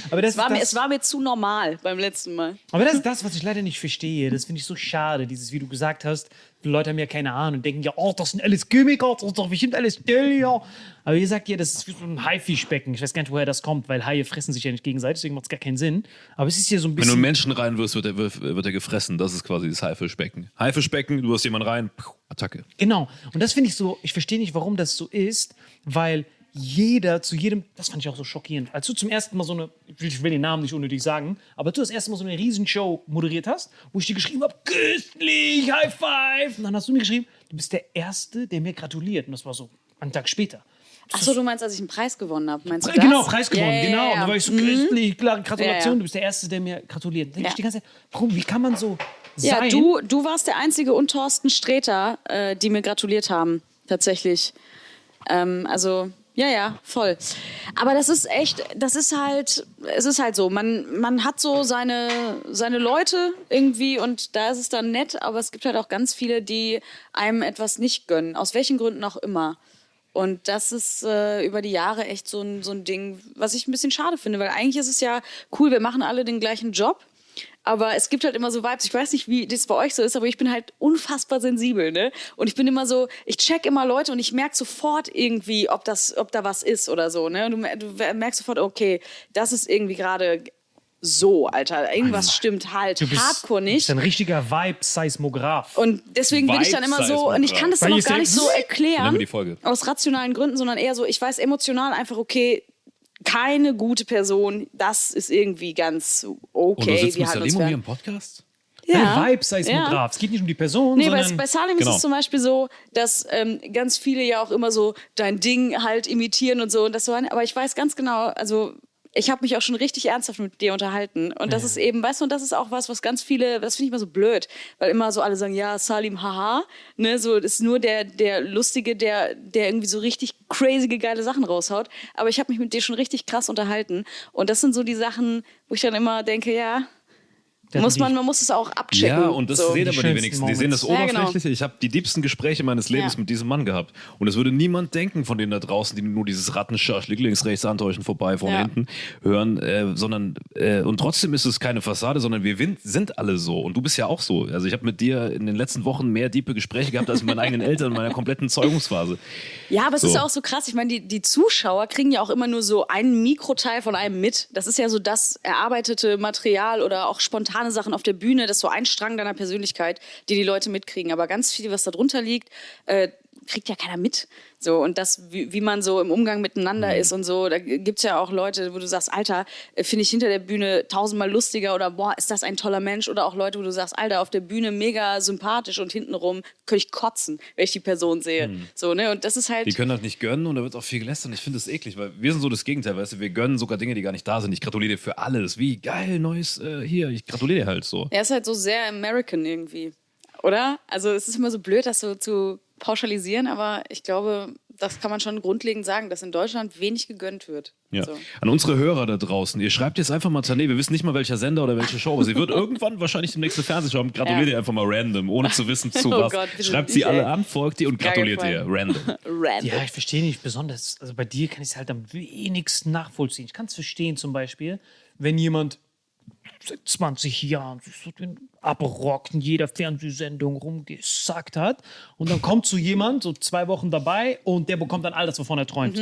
Aber das Es war mir zu normal beim letzten Mal. Aber das ist das, was ich leider nicht verstehe. Das finde ich so schade. Dieses, wie du gesagt hast, die Leute haben ja keine Ahnung und denken ja, oh, das sind alles Chemiker, das ist doch bestimmt alles toll, ja. Aber ihr sagt ja, das ist wie so ein Haifischbecken. Ich weiß gar nicht, woher das kommt, weil Haie fressen sich ja nicht gegenseitig, deswegen macht es gar keinen Sinn. Aber es ist ja so ein Wenn bisschen... du einen Menschen reinwirfst, wird er gefressen. Das ist quasi das Haifischbecken. Haifischbecken, du wirst jemanden rein, Attacke. Genau. Und das finde ich so, ich verstehe nicht, warum das so ist, weil jeder zu jedem, das fand ich auch so schockierend, als du zum ersten Mal so eine, ich will den Namen nicht unnötig sagen, aber du das erste Mal so eine Riesenshow moderiert hast, wo ich dir geschrieben habe, köstlich, High Five. Und dann hast du mir geschrieben, du bist der Erste, der mir gratuliert. Und das war so einen Tag später. Achso, du meinst, als ich einen Preis gewonnen habe, meinst du das? Genau, Preis gewonnen, Ja, genau. ja, Und ja. da war ich so köstlich, klar, Gratulation, Ja, ja. du bist der Erste, der mir gratuliert. Dann denke Ja. ich die ganze Zeit, warum, wie kann man so Ja, sein? du warst der Einzige und Thorsten Sträter, die mir gratuliert haben, tatsächlich. Also, ja, voll. Aber es ist halt so, man hat so seine Leute irgendwie und da ist es dann nett, aber es gibt halt auch ganz viele, die einem etwas nicht gönnen, aus welchen Gründen auch immer. Und das ist über die Jahre echt so ein Ding, was ich ein bisschen schade finde, weil eigentlich ist es ja cool, wir machen alle den gleichen Job. Aber es gibt halt immer so Vibes. Ich weiß nicht, wie das bei euch so ist, aber ich bin halt unfassbar sensibel, ne? Und ich bin immer so, ich check immer Leute und ich merke sofort irgendwie, ob da was ist oder so, ne? Und du merkst sofort, okay, das ist irgendwie gerade so, Alter. Irgendwas stimmt halt hardcore Du bist nicht. ein richtiger Vibe-Seismograph. Und deswegen bin ich dann immer so, und ich kann das dann Weil auch gar nicht so Nennen erklären, wir die Folge. aus rationalen Gründen, sondern eher so, ich weiß emotional einfach, okay, keine gute Person, das ist irgendwie ganz okay. Und du sitzt wir mit halten uns Salim und mir fern. im Podcast? Ein Vibe-Seismograph. Es geht nicht um die Person, Nee, sondern... bei Salim Genau. ist es zum Beispiel so, dass ganz viele ja auch immer so dein Ding halt imitieren und so. Und das so, aber ich weiß ganz genau, also ich habe mich auch schon richtig ernsthaft mit dir unterhalten. Und das ist eben, weißt du, und das ist auch was ganz viele, das finde ich immer so blöd, weil immer so alle sagen, ja, Salim, haha, ne, so, das ist nur der Lustige, der irgendwie so richtig crazy geile Sachen raushaut. Aber ich habe mich mit dir schon richtig krass unterhalten. Und das sind so die Sachen, wo ich dann immer denke, ja, man muss es auch abchecken. Ja, und das so. sehen aber die schönsten wenigsten. Die sehen das Moments. Ja, genau. Oberflächliche. Ich habe die diebsten Gespräche meines Lebens Ja. mit diesem Mann gehabt. Und es würde niemand denken von denen da draußen, die nur dieses Rattenschaschlik links, rechts, antäuschen, vorbei, vorne, Ja. hinten hören. Und trotzdem ist es keine Fassade, sondern wir sind alle so. Und du bist ja auch so. Also ich habe mit dir in den letzten Wochen mehr diepe Gespräche gehabt als mit meinen eigenen Eltern in meiner kompletten Zeugungsphase. Ja, aber es So. ist ja auch so krass. Ich meine, die Zuschauer kriegen ja auch immer nur so einen Mikroteil von einem mit. Das ist ja so das erarbeitete Material oder auch spontane Sachen auf der Bühne. Das ist so ein Strang deiner Persönlichkeit, die Leute mitkriegen. Aber ganz viel, was da drunter liegt, kriegt ja keiner mit. So, und das, wie man so im Umgang miteinander ist und so, da gibt's ja auch Leute, wo du sagst, Alter, finde ich hinter der Bühne tausendmal lustiger oder boah, ist das ein toller Mensch, oder auch Leute, wo du sagst, Alter, auf der Bühne mega sympathisch und hintenrum könnte ich kotzen, wenn ich die Person sehe. So, ne, und das ist halt... Die können halt nicht gönnen und da wird auch viel gelästert. Ich finde das eklig, weil wir sind so das Gegenteil, weißt du, wir gönnen sogar Dinge, die gar nicht da sind. Ich gratuliere dir für alles. Wie geil, neues hier, ich gratuliere dir halt so. Er ist halt so sehr American irgendwie, oder? Also es ist immer so blöd, das so zu pauschalisieren, aber ich glaube, das kann man schon grundlegend sagen, dass in Deutschland wenig gegönnt wird. Ja. So. An unsere Hörer da draußen, ihr schreibt jetzt einfach mal Tané, wir wissen nicht mal welcher Sender oder welche Show, aber sie wird irgendwann wahrscheinlich im nächsten Fernsehshow haben. Gratuliert Ja. ihr einfach mal random, ohne zu wissen zu Oh was. Gott, bitte Schreibt sie nicht, alle ey. an, folgt ihr und Gar gratuliert keinen ihr Fall. random. Random. Ja, ich verstehe nicht besonders. Also bei dir kann ich es halt am wenigsten nachvollziehen. Ich kann es verstehen zum Beispiel, wenn jemand seit 20 Jahren sich so den abrockt in jeder Fernsehsendung rumgesackt hat und dann kommt so jemand, so 2 Wochen dabei und der bekommt dann all das, wovon er träumt.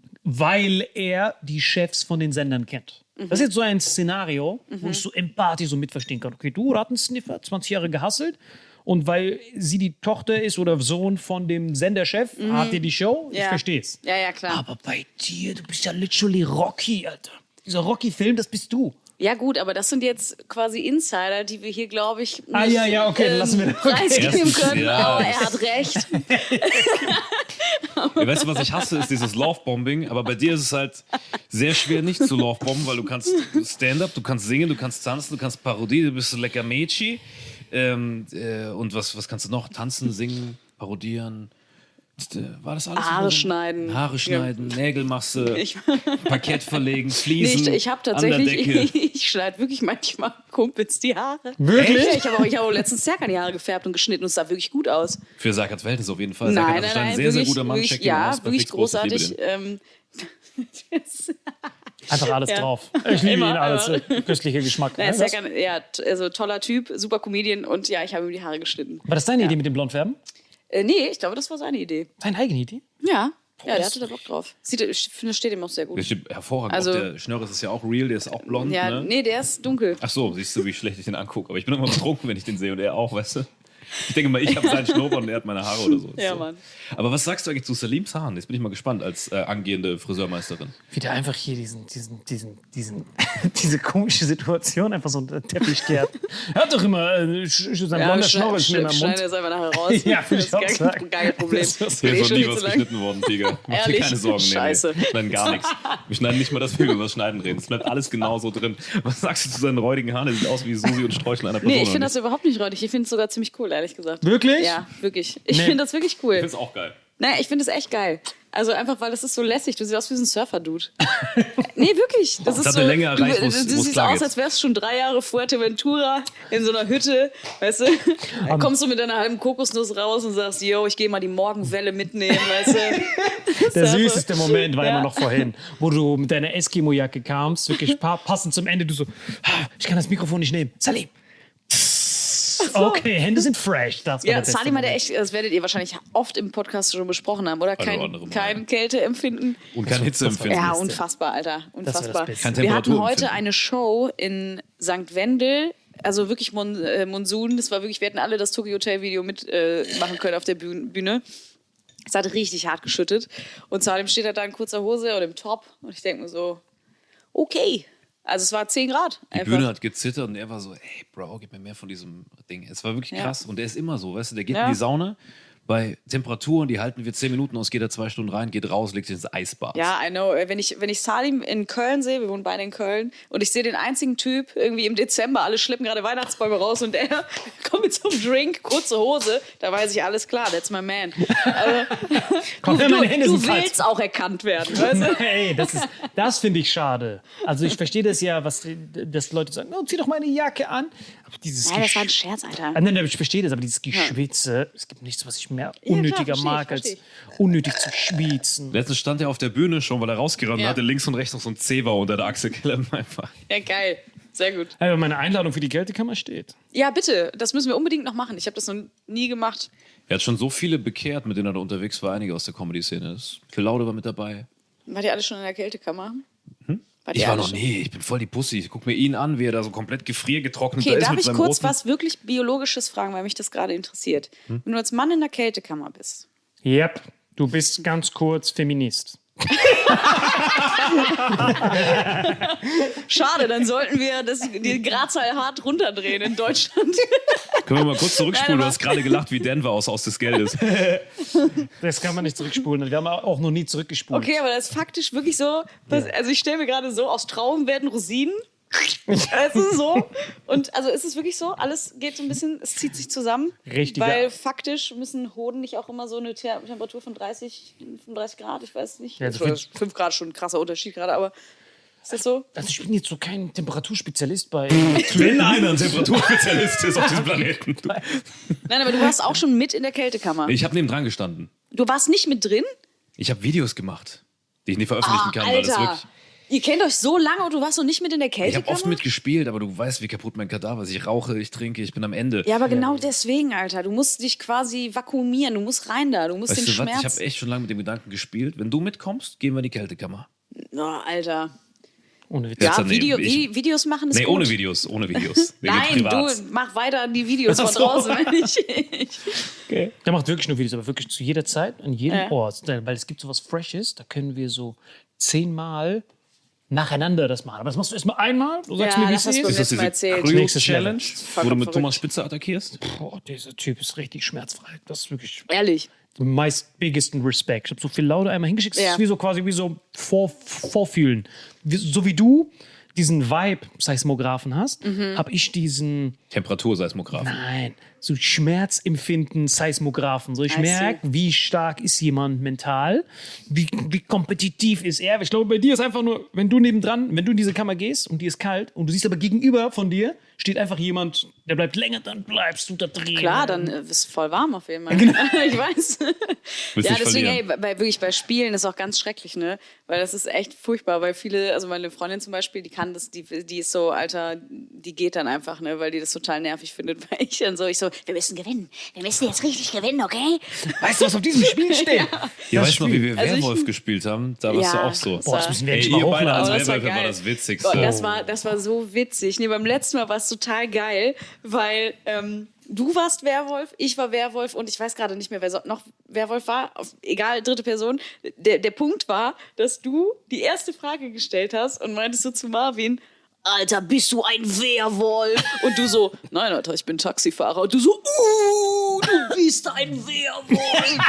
Weil er die Chefs von den Sendern kennt. Das ist jetzt so ein Szenario, wo ich so empathisch so mitverstehen kann. Okay, du Rattensniffer, 20 Jahre gehasselt. Und weil sie die Tochter ist oder Sohn von dem Senderchef, hat dir die Show. Ich Ja. verstehe es. Ja, klar. Aber bei dir, du bist ja literally Rocky, Alter. Dieser Rocky-Film, das bist du. Ja gut, aber das sind jetzt quasi Insider, die wir hier, glaube ich, nicht, Ja, okay, dann lassen wir das. Okay. preisgeben Erstens, können. ja. Aber er hat recht. Ja, weißt du, was ich hasse, ist dieses Love-Bombing, aber bei dir ist es halt sehr schwer nicht zu Love-Bomben, weil du kannst Stand-up, du kannst singen, du kannst tanzen, du kannst Parodie, du bist so lecker Mädchen. Und was kannst du noch? Tanzen, singen, parodieren. War das alles? Haare schneiden. Haare schneiden, Nägel machst du, Ich- Parkett verlegen, Nee, Fliesen. ich habe an der Decke. tatsächlich, ich schneide wirklich manchmal Kumpels die Haare. Wirklich? Ja, ich habe auch letztens Serkan die Haare gefärbt und geschnitten und es sah wirklich gut aus. Für Serkans Verhältnis auf jeden Fall. Serkan Nein, ist ein nein, sehr, sehr wirklich, guter Mann. wirklich, Check ihn ja, aus. Bei wirklich Flixbus, ich liebe großartig. den. Einfach alles drauf. Ich liebe ihn, alles. Köstlicher Geschmack. Ja, sehr gerne. Ja, also toller Typ, super Comedian und ja, ich habe ihm die Haare geschnitten. War das deine Idee mit dem Blondfärben? Nee, ich glaube, das war seine Idee. Deine eigene Idee? Ja, der hatte da Bock drauf. Ich finde, das steht ihm auch sehr gut. Der steht hervorragend. Also- Auch der Schnörres ist ja auch real, der ist auch blond. Ja, Ne? nee, der ist dunkel. Ach so, siehst du, wie schlecht ich den angucke. Aber ich bin immer betrunken, wenn ich den sehe und er auch, weißt du? Ich denke mal, ich habe seinen Schnurrbart und er hat meine Haare oder so. Ja, so. Mann. Aber was sagst du eigentlich zu Salims Haaren? Jetzt bin ich mal gespannt als angehende Friseurmeisterin. Wie der einfach hier diese komische Situation einfach so unter den Teppich kehrt. Er hat doch immer sein blonder Schnorres ist mir im schneide Mund. jetzt einfach nachher raus. Ja, das ist gar kein Problem. Das ist Hier Eh ist schon noch nie viel was zu lang. geschnitten worden, Tiger. Mach dir Ehrlich? keine Sorgen. Scheiße. Wir schneiden gar nichts. Wir schneiden nicht mal das, wie wir über das Schneiden reden. Es bleibt alles genauso drin. Was sagst du zu seinen räudigen Haaren? Der sieht aus wie Susi und Sträuchel einer Person. Nee, ich finde das überhaupt nicht räudig. Ich finde es sogar ziemlich cool, ehrlich gesagt. Wirklich? Ja, wirklich. Ich Nee. finde das wirklich cool. Ich finde es auch geil. Naja, ich finde es echt geil. Also einfach, weil das ist so lässig. Du siehst aus wie so ein Surfer-Dude. Nee, wirklich. Das ist hat so, eine Länge erreicht, du wo es siehst klar aus, geht. als wärst du schon 3 Jahre Fuerteventura in so einer Hütte, weißt du? Dann kommst du mit deiner halben Kokosnuss raus und sagst, yo, ich gehe mal die Morgenwelle mitnehmen, weißt du? Der süßeste Moment war Ja. immer noch vorhin, wo du mit deiner Eskimo-Jacke kamst, wirklich passend zum Ende, du so, ich kann das Mikrofon nicht nehmen. Salim. Okay, Hände sind fresh. Das war Ja, der beste Salim hat ja Moment. echt, das werdet ihr wahrscheinlich oft im Podcast schon besprochen haben, oder? Eine oder andere Mal. Kein Kälteempfinden. Und kein Hitzeempfinden. Ja, Beste. unfassbar, Alter. das Unfassbar. Beste. Kein Wir hatten Temperaturempfinden. heute eine Show in St. Wendel, also wirklich Monsun. Das war wirklich, wir hätten alle das Tokyo Hotel Video mitmachen können auf der Bühne. Es hat richtig hart geschüttet. Und Salim steht halt da in kurzer Hose und im Top. Und ich denke mir so, okay. Also es war 10 Grad. Die Einfach. Bühne hat gezittert und er war so, ey, Bro, gib mir mehr von diesem Ding. Es war wirklich Ja. krass. Und der ist immer so, weißt du, der geht Ja. in die Sauna bei Temperaturen, die halten wir 10 Minuten aus, geht er 2 Stunden rein, geht raus, legt sich ins Eisbad. Ja, I know. Wenn ich Salim in Köln sehe, wir wohnen beide in Köln, und ich sehe den einzigen Typ irgendwie im Dezember, alle schleppen gerade Weihnachtsbäume raus und der kommt mit so einem Drink, kurze Hose, da weiß ich, alles klar, that's my man. Komm, meine Hände Du sind kalt. willst auch erkannt werden, weißt du? Ey, das finde ich schade. Also ich verstehe das ja, dass Leute sagen, oh, zieh doch meine Jacke an. Aber dieses Nein, das war ein Gesch- Scherz, Alter. Nein, ich verstehe das, aber dieses Geschwitze, es gibt nichts, was ich mehr unnötiger verstehe ich, mag, als verstehe unnötig zu schwitzen. Letztens stand er auf der Bühne schon, weil er rausgerannt Ja. hatte, links und rechts noch so ein Zewa unter der Achse klemmen einfach. Ja, geil. Sehr gut. Aber meine Einladung für die Kältekammer steht. Ja, bitte, das müssen wir unbedingt noch machen. Ich habe das noch nie gemacht. Er hat schon so viele bekehrt, mit denen er da unterwegs war, einige aus der Comedy-Szene. Phil Laude war mit dabei. Wart ihr alle schon in der Kältekammer? Wart Ich ihr war alle noch schon? nie, ich bin voll die Pussy. Ich guck mir ihn an, wie er da so komplett gefriergetrocknet Okay, ist darf mit ich seinem kurz roten... was wirklich Biologisches fragen, weil mich das gerade interessiert? Wenn du als Mann in der Kältekammer bist, Yep, du bist ganz kurz Feminist. schade, dann sollten wir die Gradzahl hart runterdrehen in Deutschland. Können wir mal kurz zurückspulen, Nein, du hast gerade gelacht wie Denver aus des Geldes. Das kann man nicht zurückspulen. Wir haben auch noch nie zurückgespult. Okay, aber das ist faktisch wirklich so. Also ich stelle mir gerade so, aus Trauben werden Rosinen. Es ist so. Und also ist es wirklich so, alles geht so ein bisschen, es zieht sich zusammen. Richtig, Weil ja. faktisch müssen Hoden nicht auch immer so eine Temperatur von 35 Grad, ich weiß nicht. Ja, also 5 Grad schon ein krasser Unterschied gerade, aber ist das so? Also ich bin jetzt so kein Temperaturspezialist bei... Wenn einer ein Temperaturspezialist ist auf diesem Planeten. Nein, aber du warst auch schon mit in der Kältekammer. Ich habe neben dran gestanden. Du warst nicht mit drin? Ich habe Videos gemacht, die ich nicht veröffentlichen kann, weil das Alter. wirklich... Ihr kennt euch so lange und du warst noch nicht mit in der Ich habe Kältekammer? oft mitgespielt, aber du weißt, wie kaputt mein Kadaver ist. Ich rauche, ich trinke, ich bin am Ende. Ja, aber genau deswegen, Alter. Du musst dich quasi vakuumieren. Du musst rein da. Du musst Weißt den du was? Ich Schmerz... habe echt schon lange mit dem Gedanken gespielt. Wenn du mitkommst, gehen wir in die Kältekammer. Oh, Alter. Ohne Witz. Ja, daneben. Videos machen ist Nee, gut. ohne Videos. Ohne Videos. Wir Nein, gehen privat. du mach weiter die Videos von Ach so. draußen. Wenn ich Okay. Der macht wirklich nur Videos, aber wirklich zu jeder Zeit, an jedem Ja. Ort. Weil es gibt so was Freshes, da können wir so 10-mal nacheinander das machen. Aber das machst du erstmal einmal, du sagst Ja, mir, wie das es hast du ist. Ist das letztes Mal diese erzählt. Nächstes Crew-Challenge, wo du mit verrückt. Thomas Spitzer attackierst? Boah, dieser Typ ist richtig schmerzfrei. Das ist wirklich Ehrlich. meist biggesten Respekt. Ich habe so viel Laude einmal hingeschickt. Das Ja. ist wie so quasi wie so Vorfühlen. So wie du diesen Vibe-Seismographen hast, habe ich diesen, Temperaturseismograph. nein, so Schmerzempfinden, Seismographen. So, ich I see. merke, wie stark ist jemand mental, wie kompetitiv ist er. Ich glaube, bei dir ist einfach nur, wenn du in diese Kammer gehst und die ist kalt und du siehst aber gegenüber von dir steht einfach jemand, der bleibt länger, dann bleibst du da drin. Klar, dann ist es voll warm auf jeden Fall. Genau. Ich weiß. Willst Ja, nicht deswegen, verlieren. wirklich bei Spielen ist auch ganz schrecklich, ne? Weil das ist echt furchtbar, weil viele, also meine Freundin zum Beispiel, die kann das, die ist so, Alter, die geht dann einfach, ne? Weil die das total nervig findet, weil ich dann so, wir müssen gewinnen. Wir müssen jetzt richtig gewinnen, okay? Weißt du, was auf diesem Spiel steht? Ihr weißt noch, wie wir Also ich- Werwolf gespielt haben? Da warst du auch so. Boah, das müssen wir Ey, endlich mal ihr beide als hochladen. Aber das war Werwölfe war geil. das Witzigste. Boah, das war so witzig. Nee, beim letzten Mal war es total geil, weil du warst Werwolf, ich war Werwolf und ich weiß gerade nicht mehr, wer noch Werwolf war. Egal, dritte Person. Der Punkt war, dass du die erste Frage gestellt hast und meintest so zu Marvin, Alter, bist du ein Werwolf? Und du so, nein, Alter, ich bin Taxifahrer. Und du so, du bist ein Werwolf.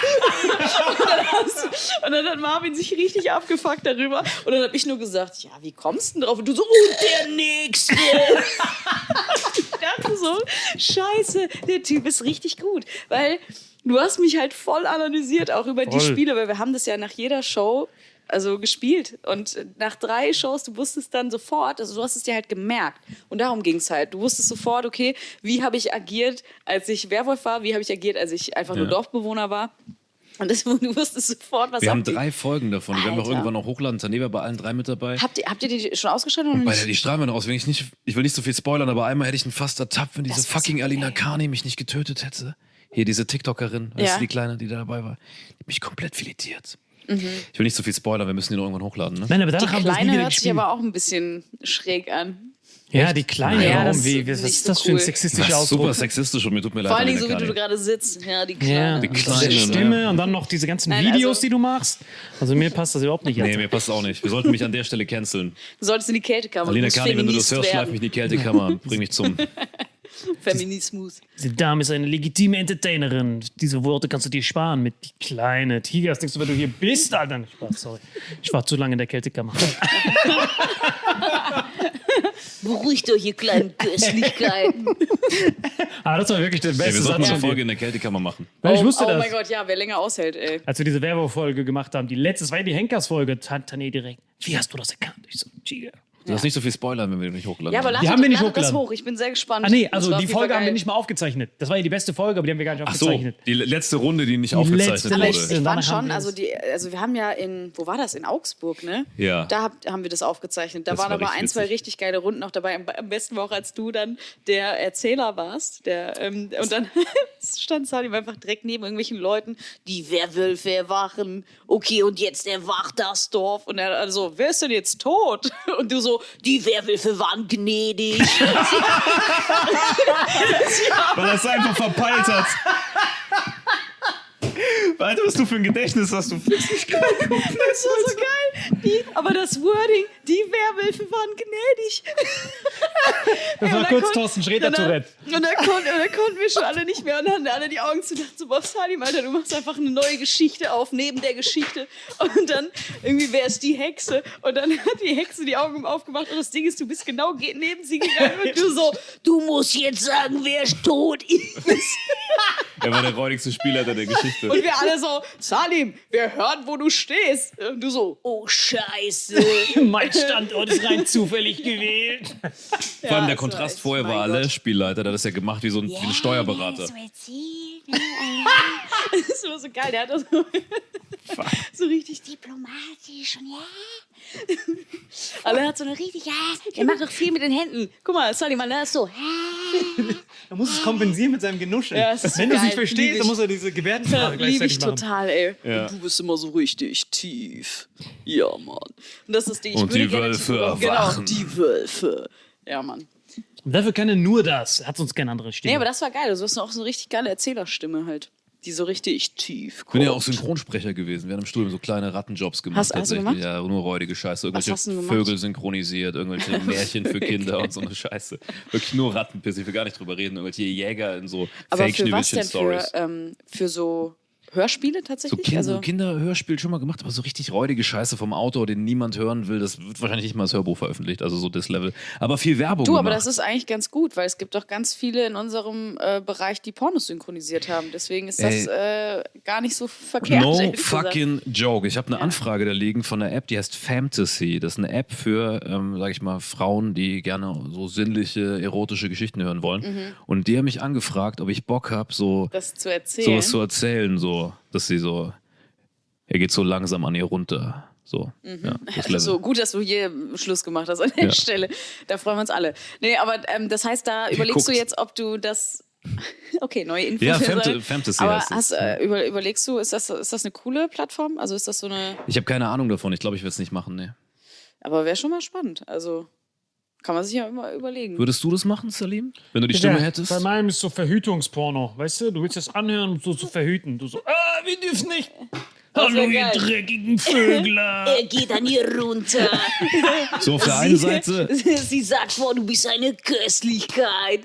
Und dann hat Marvin sich richtig abgefuckt darüber. Und dann habe ich nur gesagt, ja, wie kommst du denn drauf? Und du so, und der Nächste. Ich dachte so, scheiße, der Typ ist richtig gut. Weil du hast mich halt voll analysiert, auch über die Voll. Spiele, weil wir haben das ja nach jeder Show gespielt. Und nach 3 Shows, du wusstest dann sofort, also du hast es dir halt gemerkt. Und darum ging es halt. Du wusstest sofort, okay, wie habe ich agiert, als ich Werwolf war, wie habe ich agiert, als ich einfach nur Dorfbewohner war. Und du wusstest sofort, was Wir haben abgeht. 3 Folgen davon. Die werden wir auch Alter. irgendwann noch hochladen. Taneva war bei allen 3 mit dabei. Habt ihr die schon ausgeschaltet oder Bei nicht? die strahlen wir noch aus. Ich will nicht so viel spoilern, aber einmal hätte ich ihn fast ertappt, wenn diese Das war fucking so Alina geil. Kani mich nicht getötet hätte. Hier, diese TikTokerin, weißt Ja. du, die Kleine, die da dabei war. Die hat mich komplett filetiert. Ich will nicht so viel spoilern, wir müssen die noch irgendwann hochladen, ne? Nein, aber Die danach haben wir es nie Kleine wieder hört sich gespielt. aber auch ein bisschen schräg an. Ja, die Kleine. Ja, warum? das ist Was nicht ist so das für ein cool. sexistischer Das ist super Ausdruck? sexistisch und mir tut mir leid. Vor allen Dingen Alina so, wie du Kani. gerade sitzt. Ja, die Ja, Kleine. Die die Kleine, ne? Stimme und dann noch diese ganzen Nein, Videos, also- die du machst. Also mir passt das überhaupt nicht. Nee, Alter. mir passt auch nicht. Wir sollten mich an der Stelle canceln. Du solltest in die Kältekammer. Alina du musst Kani, wenn du das Feminist hörst, schleif werden. mich in die Kältekammer. Bring mich zum... Feminismus. Diese Dame ist eine legitime Entertainerin. Diese Worte kannst du dir sparen mit die kleine Tiger. Was denkst du, wenn du hier bist, Alter? Spaß, sorry. Ich war zu lange in der Kältekammer. Beruhigt euch, ihr kleinen Köstlichkeiten. Aber das war wirklich der Ja, beste wir sollten Satz eine von Folge dir. in der Kältekammer machen. Weil ich wusste oh das. mein Gott, ja, wer länger aushält, ey. Als wir diese Werbefolge gemacht haben, das war ja die Henkers-Folge, Tané direkt. Wie hast du das erkannt? Ich so, Tiger. Du darfst nicht so viel spoilern, wenn wir nicht hochladen. Ja, aber haben. Die haben wir nicht ladet das hochgeladen. hoch. Ich bin sehr gespannt. Ah nee, Das also war auf die jeden Fall Folge haben wir geil. nicht mal aufgezeichnet. Das war ja die beste Folge, aber die haben wir gar nicht Ach so, aufgezeichnet. die letzte Runde, die nicht Die aufgezeichnet letzte, wurde. Aber letzte. ich Danach fand haben schon, wir also wir haben ja wo war das? In Augsburg, ne? Ja. Da haben wir das aufgezeichnet. Da Das waren war aber richtig ein, zwei witzig. richtig geile Runden noch dabei. Am besten war auch, als du dann der Erzähler warst. Und dann stand Salim einfach direkt neben irgendwelchen Leuten, die Werwölfe erwachen. Okay, und jetzt erwacht das Dorf. Und er also, wer ist denn jetzt tot? Und du so, die Werwölfe waren gnädig. Weil er es einfach verpeilt hat. Alter, was du für ein Gedächtnis hast, du fliegst nicht geil. Das war so geil. Aber das Wording, die Werwölfe waren gnädig. Das war kurz Thorsten Sträter-Tourette. Und dann konnten wir schon alle nicht mehr und hatten alle die Augen zu, dachten so, boah, Salim, Alter, du machst einfach eine neue Geschichte auf, neben der Geschichte. Und dann irgendwie, wer ist die Hexe? Und dann hat die Hexe die Augen aufgemacht und das Ding ist, du bist genau neben sie gegangen und du so, du musst jetzt sagen, wer tot ist. Er war der räudigste Spielleiter der Geschichte. Und wir alle so, Salim, wir hören, wo du stehst. Und du so, oh Scheiße. Mein Standort ist rein zufällig gewählt. Vor allem der das war Kontrast echt, vorher war mein alle Gott. Spielleiter, der hat das ja gemacht wie so ein, wie ein Steuerberater. Das war so geil, der hat das so richtig diplomatisch und ja. Aber er hat so eine richtig, ja, der macht doch viel mit den Händen. Guck mal, Salim, der ist so, Er muss es kompensieren mit seinem Genuscheln. Ja, es ist Wenn du es geil. nicht Lieb verstehst, ich. dann muss er diese Gebärdensprache liebe ich gleichzeitig machen. total, ey. Ja. Und du bist immer so richtig tief. Ja, Mann. Und das ist das Ding. Ich Und würde die gerne Wölfe tiefer- erwachen. Genau, die Wölfe. Ja, Mann. Und dafür kann er nur das. Er hat sonst keine andere Stimme. Nee, aber das war geil. Du hast auch so eine richtig geile Erzählerstimme halt. Die so richtig tief Ich bin ja kommt. auch Synchronsprecher gewesen. Wir haben im Studium so kleine Rattenjobs gemacht. Hast du tatsächlich. gemacht? Ja, nur räudige Scheiße. Was Irgendwelche hast du denn gemacht? Vögel synchronisiert, irgendwelche Märchen für Kinder und so eine Scheiße. Wirklich nur Rattenpiss. Ich will gar nicht drüber reden. Irgendwelche Jäger in so Aber für was denn? Fake-Schneewittchen-Stories. Für so Hörspiele So tatsächlich? Kinderhörspiel schon mal gemacht, aber so richtig räudige Scheiße vom Autor, den niemand hören will, das wird wahrscheinlich nicht mal als Hörbuch veröffentlicht, also so das Level. Aber viel Werbung Du, aber gemacht. das ist eigentlich ganz gut, weil es gibt doch ganz viele in unserem Bereich, die Pornos synchronisiert haben. Deswegen ist das gar nicht so verkehrt. No ehrlich gesagt. fucking joke. Ich habe eine Anfrage da liegen von einer App, die heißt Fantasy. Das ist eine App für, sag ich mal, Frauen, die gerne so sinnliche, erotische Geschichten hören wollen. Und die haben mich angefragt, ob ich Bock habe, so Das zu erzählen. sowas zu erzählen, so, dass sie so, er geht so langsam an ihr runter. So, ja, das Level. So gut, dass du hier Schluss gemacht hast an der Stelle. Da freuen wir uns alle. Nee, aber das heißt, da überlegst du jetzt, ob du das. Okay, neue Infos. Ja, Fantasy aber heißt es. überlegst du, ist das eine coole Plattform? Also ist das so eine. Ich habe keine Ahnung davon. Ich glaube, ich werde es nicht machen, nee. Aber wäre schon mal spannend. Also kann man sich ja immer überlegen. Würdest du das machen, Salim? Wenn du die Stimme Ja, hättest? bei meinem ist so Verhütungsporno, weißt du? Du willst das anhören, um so zu verhüten. Du so, wir dürfen nicht. Hallo, ihr geil. dreckigen Vögler. Er geht an ihr runter. So auf der einen Seite, Sie sagt, boah, du bist eine Köstlichkeit.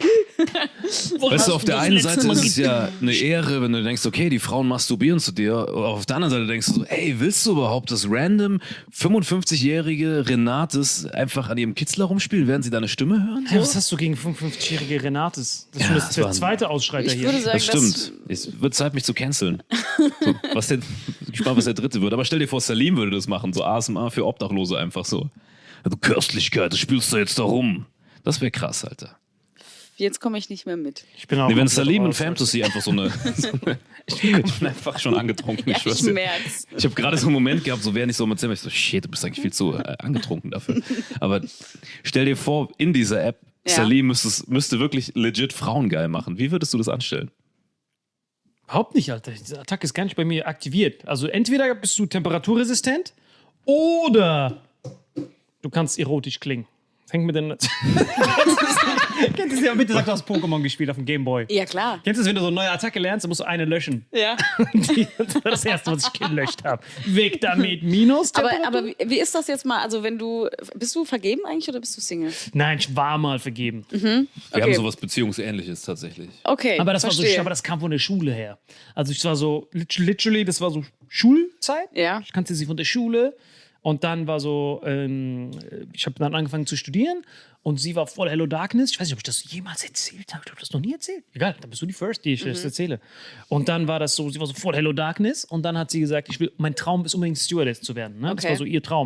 weißt du, auf der einen Seite ist es ja eine Ehre, wenn du denkst, okay, die Frauen masturbieren zu dir. Aber auf der anderen Seite denkst du so, ey, willst du überhaupt, dass random 55-jährige Renates einfach an ihrem Kitzler rumspielen, während sie deine Stimme hören? Ja, was hast du gegen 55-jährige Renates? Das ist schon das der war ein- zweite Ausschreiter Ich hier. würde sagen, Das stimmt. Es wird Zeit, mich zu canceln. So, gespannt, was der dritte wird. Aber stell dir vor, Salim würde das machen. So ASMR für Obdachlose einfach so. Ja, du Köstlichkeit, das spielst du jetzt da rum. Das wäre krass, Alter. Jetzt komme ich nicht mehr mit. Ich bin auch Nee, wenn komplett Salim und raus. Fantasy einfach so eine ich bin einfach schon angetrunken. Ja, Ich schwör's ich dir. merk's. Ich habe gerade so einen Moment gehabt, so während ich so mit Zimmer, ich so, shit, du bist eigentlich viel zu angetrunken dafür. Aber stell dir vor, in dieser App, Ja. Salim müsste wirklich legit Frauen geil machen. Wie würdest du das anstellen? Überhaupt nicht, Alter. Diese Attacke ist gar nicht bei mir aktiviert. Also entweder bist du temperaturresistent oder du kannst erotisch klingen. Fängt mit den. Kennst du das ja? Bitte sag, du hast Pokémon gespielt auf dem Gameboy. Ja, klar. Kennst du das, wenn du so eine neue Attacke lernst, dann musst du eine löschen. Ja. Das war das erste, was ich gelöscht habe. Weg damit. Minus. Aber Temperatur? wie ist das jetzt mal? Also, bist du vergeben eigentlich oder bist du Single? Nein, ich war mal vergeben. Wir haben sowas Beziehungsähnliches tatsächlich. Okay. Aber das war so, verstehe. aber das kam von der Schule her. Also ich war so, literally, das war so Schulzeit. Ja. Ich kannte sie von der Schule. Und dann war so, ich habe dann angefangen zu studieren und sie war voll Hello Darkness. Ich weiß nicht, ob ich das jemals erzählt habe. Ich habe das noch nie erzählt. Egal, dann bist du die First, die ich das erzähle. Und dann war das so, sie war so voll Hello Darkness und dann hat sie gesagt, mein Traum ist unbedingt Stewardess zu werden. Ne? Das Okay. war so ihr Traum.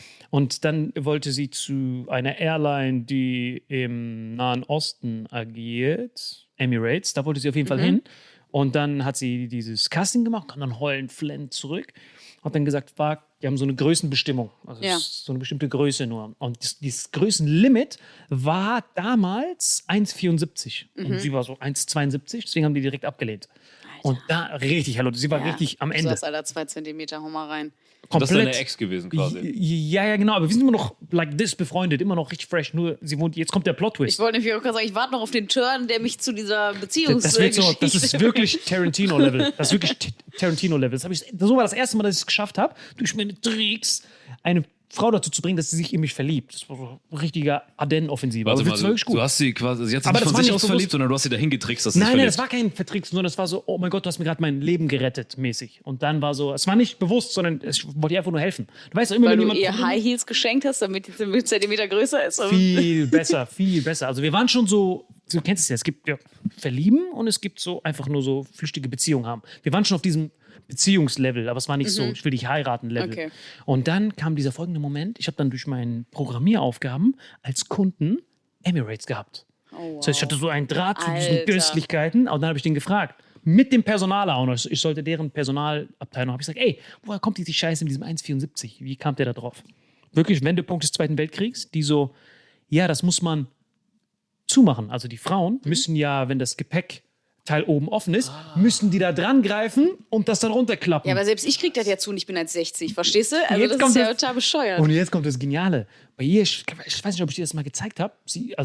Und dann wollte sie zu einer Airline, die im Nahen Osten agiert, Emirates, da wollte sie auf jeden Fall hin. Und dann hat sie dieses Casting gemacht, kam dann heulend, flennend zurück. Hat dann gesagt, wir haben so eine Größenbestimmung. Also Ja. es ist so eine bestimmte Größe nur. Und dieses Größenlimit war damals 1,74. Und sie war so 1,72, deswegen haben die direkt abgelehnt. Und da richtig, hallo, sie war richtig am Du Ende. sagst, Alter, 2 Zentimeter, hau mal rein. Das ist deine Ex gewesen quasi. Ja, genau, aber wir sind immer noch like this befreundet, immer noch richtig fresh, nur sie wohnt, jetzt kommt der Ich Plot-Twist. wollte nämlich auch gerade sagen, ich warte noch auf den Turn, der mich zu dieser Beziehungs Das ist wirklich Tarantino-Level. Das ist wirklich Tarantino-Level. So war das erste Mal, dass ich es geschafft habe, durch meine Tricks eine Frau dazu zu bringen, dass sie sich in mich verliebt. Das war so ein richtiger Ardennen-Offensive. Warte Aber mal, das war wirklich gut. du hast sie quasi, sie hat sich Aber nicht das von war sich nicht aus bewusst. verliebt, sondern du hast sie dahin getrickst, dass sie sich Nein, verliebt. das war kein Vertrick, sondern das war so, oh mein Gott, du hast mir gerade mein Leben gerettet, mäßig. Und dann war so, es war nicht bewusst, sondern ich wollte ihr einfach nur helfen. Du weißt doch immer, Weil wenn du jemand ihr High Heels geschenkt hast, damit die 5 Zentimeter größer ist. viel besser, viel besser. Also wir waren schon so, du kennst es ja, es gibt ja Verlieben und es gibt so einfach nur so flüchtige Beziehungen haben. Wir waren schon auf diesem Beziehungslevel, aber es war nicht so, ich will dich heiraten Level. Okay. Und dann kam dieser folgende Moment, ich habe dann durch meine Programmieraufgaben als Kunden Emirates gehabt. Oh, wow. Das heißt, ich hatte so einen Draht zu diesen Alter. Köstlichkeiten und dann habe ich den gefragt. Mit dem Personaler auch noch. Ich sollte deren Personalabteilung. Habe ich gesagt, ey, woher kommt die Scheiße mit diesem 1,74? Wie kam der da drauf? Wirklich Wendepunkt des Zweiten Weltkriegs, die so, ja, das muss man zumachen. Also die Frauen müssen ja, wenn das Gepäckteil oben offen ist, müssen die da dran greifen und das dann runterklappen. Ja, aber selbst ich krieg das ja zu und ich bin 1,60. Verstehst du? Also Jetzt das kommt ist ja das- total bescheuert. Und jetzt kommt das Geniale. Bei ihr, ich weiß nicht, ob ich dir das mal gezeigt habe,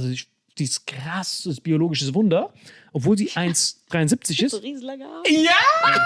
dieses krasses biologisches Wunder, obwohl sie 1,73 ist. so riesenlange Arme. Ja!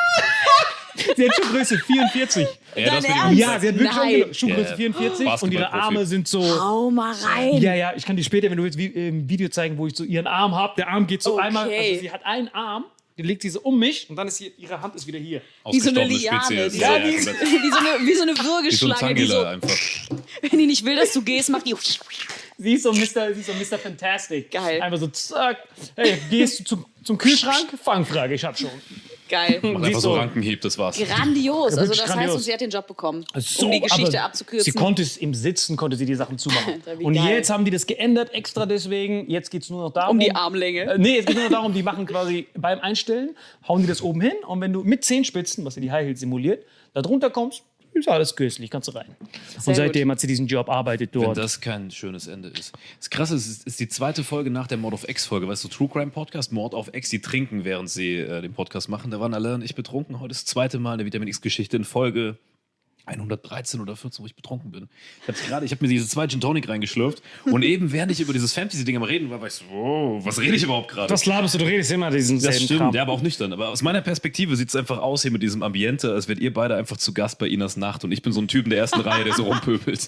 Sie hat Schuhgröße 44. Ja, das Dein bin ich Ernst? Ja, sie hat wirklich Nein. Schuhgröße Ja, 44 und ihre Basketballprofi. Arme sind so. Hau mal rein. Ja, ich kann dir später, wenn du willst, ein Video zeigen, wo ich so ihren Arm habe. Der Arm geht so Okay. einmal. Also sie hat einen Arm Die legt sie so um mich und dann ist ihre Hand ist wieder hier. Wie so eine Ausgestorbene Liane. Spezies. Ja, Ja, wie so eine wie so ein Würgeschlange. Die so, Tangela einfach. wenn die nicht will, dass du gehst, macht die... Sie ist so Mr. Fantastic. Geil. Einfach so, zack. Hey, gehst du zum Kühlschrank? Fangfrage, ich hab schon. Geil. Macht einfach so Rankenhieb, das war's. Grandios. Also Wirklich das grandios. heißt, und sie hat den Job bekommen, So, um die Geschichte aber abzukürzen. Sie konnte es im Sitzen, konnte sie die Sachen zumachen. Alter, wie Und geil. jetzt haben die das geändert, extra deswegen. Jetzt geht es nur noch darum. Um die Armlänge. Nee, es geht nur noch darum, die machen quasi beim Einstellen, hauen die das oben hin. Und wenn du mit Zehenspitzen, was ja die High Heels simuliert, da drunter kommst, ist alles köstlich, kannst du rein. Und seitdem hat sie diesen Job, arbeitet Wenn dort. das kein schönes Ende ist. Das Krasse ist die zweite Folge nach der Mord auf X-Folge. Weißt du, True Crime Podcast, Mord auf X, die trinken, während sie den Podcast machen. Da waren alle und ich betrunken. Heute ist das zweite Mal eine Vitamin X-Geschichte in Folge 113 oder 14, wo ich betrunken bin. Ich habe mir diese 2 Gin Tonic reingeschlürft und eben, während ich über dieses Fantasy-Ding am Reden war ich so, wow, was rede ich überhaupt gerade? Was laberst du? Du redest immer diesen Das selben stimmt, Kram. ja, aber auch nüchtern. Aber aus meiner Perspektive sieht es einfach aus hier mit diesem Ambiente, als wärt ihr beide einfach zu Gast bei Inas Nacht und ich bin so ein Typ in der ersten Reihe, der so rumpöbelt.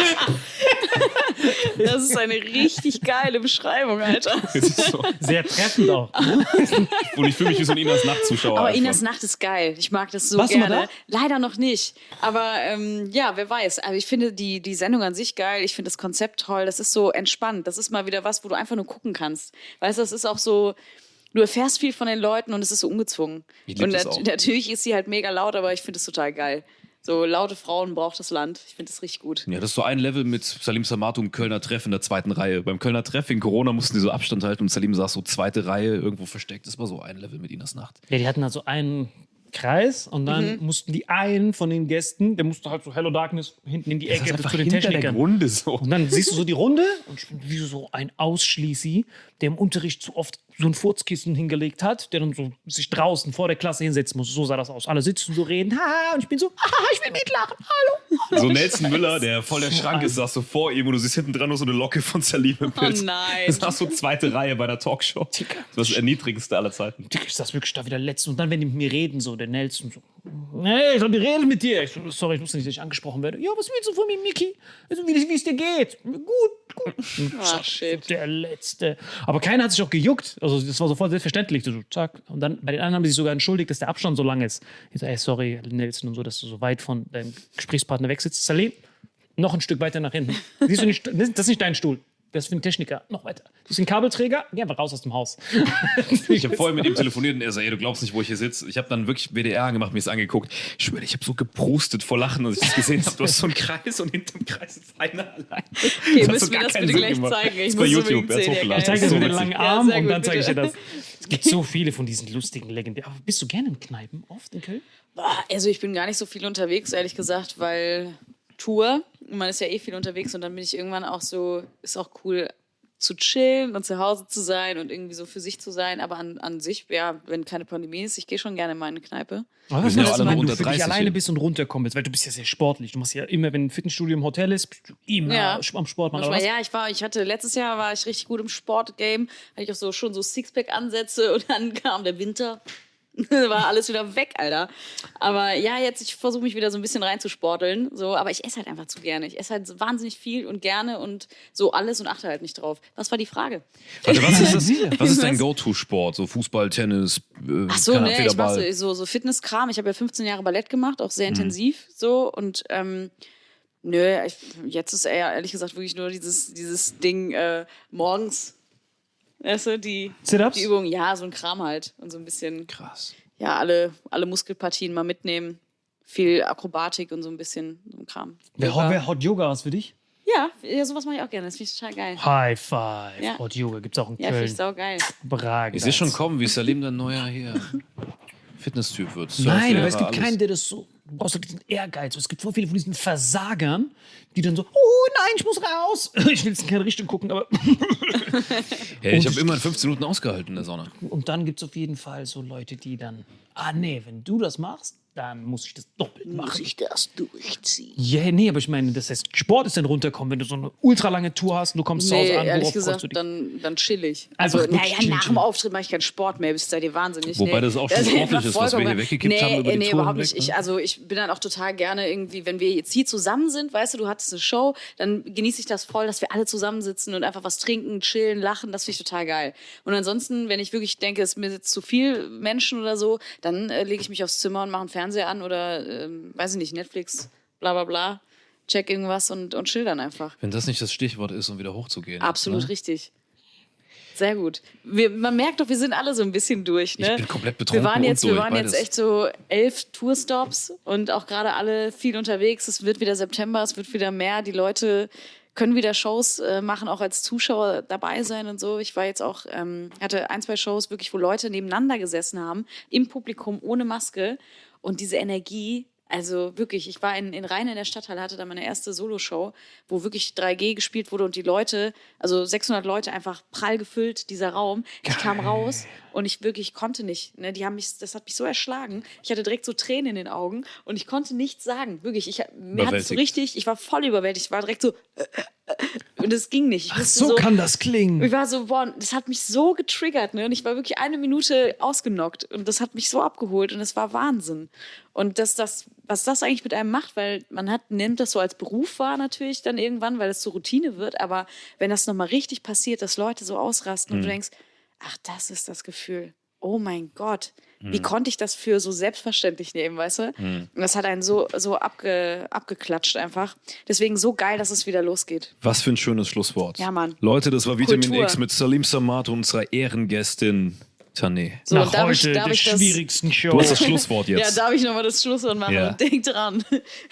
Das ist eine richtig geile Beschreibung, Alter. Das ist so. Sehr treffend auch. Und ich fühle mich wie so ein Inas Nacht-Zuschauer. Aber einfach. Inas Nacht ist geil. Ich mag das so Warst du mal gerne. da? Leider noch nicht. Aber ja, wer weiß. Also ich finde die Sendung an sich geil. Ich finde das Konzept toll. Das ist so entspannt. Das ist mal wieder was, wo du einfach nur gucken kannst. Weißt du, das ist auch so... Du erfährst viel von den Leuten und es ist so ungezwungen. Ich lieb Und das auch. natürlich ist sie halt mega laut, aber ich finde es total geil. So laute Frauen braucht das Land. Ich finde das richtig gut. Ja, das ist so ein Level mit Salim Samato im Kölner Treff in der zweiten Reihe. Beim Kölner Treff wegen Corona mussten die so Abstand halten und Salim saß so zweite Reihe irgendwo versteckt. Das war so ein Level mit Inas Nacht. Ja, die hatten also einen Kreis und dann mussten die einen von den Gästen, der musste halt so Hello Darkness hinten in die Das ist Ecke einfach zu den hinter der Technikern. Runde so. Und dann siehst du so die Runde und ich bin wie so ein Ausschließi, der im Unterricht zu oft so ein Furzkissen hingelegt hat, der dann so sich draußen vor der Klasse hinsetzen muss. So sah das aus. Alle sitzen so reden, haha, und ich bin so, haha, ich will mitlachen, hallo. So Nelson Müller, der voll der Schrank ist, saß so vor ihm und du siehst hinten dran nur so eine Locke von Salim im Bild. Oh nein. Das war so zweite Reihe bei der Talkshow. Das war das Erniedrigendste aller Zeiten. Dick, ist das wirklich da wieder letzte. Und dann, wenn die mit mir reden, so der Nelson so, hey, ich soll die reden mit dir. Ich so, sorry, ich wusste nicht, dass ich angesprochen werde. Ja, was willst du von mir, Miki? Also, wie es dir geht? Gut. Ah, shit. Der Letzte. Aber keiner hat sich auch gejuckt. Also das war sofort selbstverständlich. So, zack. Und dann bei den anderen haben sie sich sogar entschuldigt, dass der Abstand so lang ist. Ich so, ey, sorry, Nelson und so, dass du so weit von deinem Gesprächspartner weg sitzt. Salim, noch ein Stück weiter nach hinten. Siehst du nicht, das ist nicht dein Stuhl. Das ist für einen Techniker. Noch weiter. Du bist ein Kabelträger, geh einfach raus aus dem Haus. Ich habe vorhin mit ihm telefoniert und er sagt, ey, du glaubst nicht, wo ich hier sitze. Ich habe dann wirklich WDR angemacht, mir es angeguckt. Ich schwöre, ich habe so geprustet vor Lachen, als ich das gesehen habe. Du hast so einen Kreis und hinterm Kreis ist einer allein. Okay, müssen wir das bitte gleich zeigen. Das Ich ist bei muss YouTube, unbedingt er hat sehen, ja, hochgeladen. geil. Ich zeige dir So so mit den witzig. langen Armen sehr und gut, dann zeige ich dir bitte. das. Es gibt so viele von diesen lustigen Legendären. Aber bist du gerne in Kneipen oft in Köln? Also ich bin gar nicht so viel unterwegs, ehrlich gesagt, weil Tour, man ist ja eh viel unterwegs und dann bin ich irgendwann auch so, ist auch cool zu chillen und zu Hause zu sein und irgendwie so für sich zu sein, aber an sich, ja, wenn keine Pandemie ist, ich gehe schon gerne in meine Kneipe. Wir sind ja alle noch wenn unter du für dich 30 alleine hier. bist und runterkommen willst, weil du bist ja sehr sportlich. Du machst ja immer, wenn ein Fitnessstudio im Hotel ist, bist du immer Ja. am Sport machen. Oder Manchmal, was? ja, letztes Jahr war ich richtig gut im Sportgame, hatte ich auch so schon so Sixpack-Ansätze und dann kam der Winter. War alles wieder weg, Alter. Aber ja, jetzt, ich versuche mich wieder so ein bisschen reinzusporteln. So, aber ich esse halt einfach zu gerne. Ich esse halt wahnsinnig viel und gerne und so alles und achte halt nicht drauf. Was war die Frage? Warte, was ist das? Was ist dein Go-To-Sport? So Fußball, Tennis, Ach so, keine ne, Ahnung, ich mach Federball? so Fitnesskram. Ich habe ja 15 Jahre Ballett gemacht, auch sehr intensiv so und jetzt ist ehrlich gesagt wirklich nur dieses Ding morgens, weißt du, die Sit-ups? Übung, ja, so ein Kram halt und so ein bisschen, Krass. ja, alle Muskelpartien mal mitnehmen, viel Akrobatik und so ein bisschen so ein Kram. Wer Hot Yoga was für dich? Ja, sowas mache ich auch gerne, das finde ich total geil. High Five. Ja. Hot Yoga gibt's auch in Ja, finde Köln. ich saugeil. Brage. Ich sehe schon kommen, wie Salim dann neuer hier Fitnesstyp wird. Nein, aber es Surflehrer, gibt alles. keinen, der das so. Du brauchst halt diesen Ehrgeiz. Es gibt voll viele von diesen Versagern, die dann so, oh nein, ich muss raus. Ich will jetzt in keine Richtung gucken, aber. Hey, ich habe immer 15 Minuten ausgehalten in der Sonne. Und dann gibt es auf jeden Fall so Leute, die dann, nee, wenn du das machst, dann muss ich das doppelt machen. Muss ich das durchziehen? Ja, nee, aber ich meine, das heißt, Sport ist dann runterkommen, wenn du so eine ultralange Tour hast und du kommst zu Hause an, ehrlich worauf gesagt, freust du dich? dann chill ich. Einfach Also, wirklich naja, chillen, nach chillen. dem Auftritt mache ich keinen Sport mehr, bist ihr wahnsinnig. Wobei das auch schon sportlich ist, was wir hier weggekippt haben über die Nee, Tour überhaupt hinweg, nicht. ne? Ich bin dann auch total gerne irgendwie, wenn wir jetzt hier zusammen sind, weißt du hattest eine Show, dann genieße ich das voll, dass wir alle zusammensitzen und einfach was trinken, chillen, lachen, das finde ich total geil. Und ansonsten, wenn ich wirklich denke, es ist mir jetzt zu viel Menschen oder so, dann lege ich mich aufs Zimmer und mache einen Fernseher an oder, weiß ich nicht, Netflix, bla bla bla, check irgendwas und chill dann einfach. Wenn das nicht das Stichwort ist, um wieder hochzugehen. Absolut ne? richtig. Sehr gut. Man merkt doch, wir sind alle so ein bisschen durch. Ne? Ich bin komplett betrunken Wir waren jetzt beides. echt so 11 Tourstops und auch gerade alle viel unterwegs. Es wird wieder September, es wird wieder mehr. Die Leute können wieder Shows machen, auch als Zuschauer dabei sein und so. Ich war jetzt auch, hatte 1, 2 Shows wirklich, wo Leute nebeneinander gesessen haben, im Publikum, ohne Maske. Und diese Energie, also wirklich, ich war in Rhein in der Stadthalle, hatte da meine erste Soloshow, wo wirklich 3G gespielt wurde und die Leute, also 600 Leute einfach prall gefüllt, dieser Raum. Ich kam raus und ich konnte nicht. Ne? Das hat mich so erschlagen. Ich hatte direkt so Tränen in den Augen und ich konnte nichts sagen. Wirklich, mir hat es so richtig, ich war voll überwältigt. Ich war direkt so und es ging nicht. Ich wusste So kann das klingen. Ich war so, boah, das hat mich so getriggert, ne? Und ich war wirklich 1 Minute ausgenockt und das hat mich so abgeholt und es war Wahnsinn. Und was das eigentlich mit einem macht, weil nimmt das so als Beruf wahr natürlich dann irgendwann, weil es zur Routine wird, aber wenn das nochmal richtig passiert, dass Leute so ausrasten und du denkst, ach, das ist das Gefühl. Oh mein Gott, wie konnte ich das für so selbstverständlich nehmen, weißt du? Und das hat einen so abgeklatscht einfach. Deswegen so geil, dass es wieder losgeht. Was für ein schönes Schlusswort. Ja, Mann. Leute, das war Vitamin Kultur. X mit Salim Samad und unserer Ehrengästin Tané. So, Nach darf heute der ich das, schwierigsten Show. Du hast das Schlusswort ja, jetzt. darf ich nochmal das Schlusswort machen? Ja. Und denkt dran,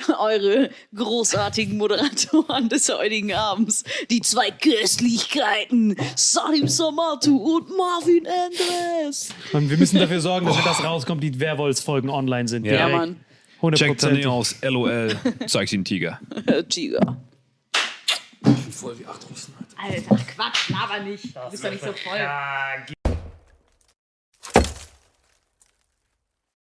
eure großartigen Moderatoren des heutigen Abends, die 2 Köstlichkeiten, Salim Samatu und Marvin Andres. Und wir müssen dafür sorgen, dass wenn das rauskommt, die Werwolfs-Folgen online sind. Ja. Ja, Direkt. Mann. Check 100%. Tané aus, LOL, zeigt den Tiger. Tiger. Voll wie 8 Russen. Alter, Quatsch, laber nicht. Du bist doch nicht so voll. Ja,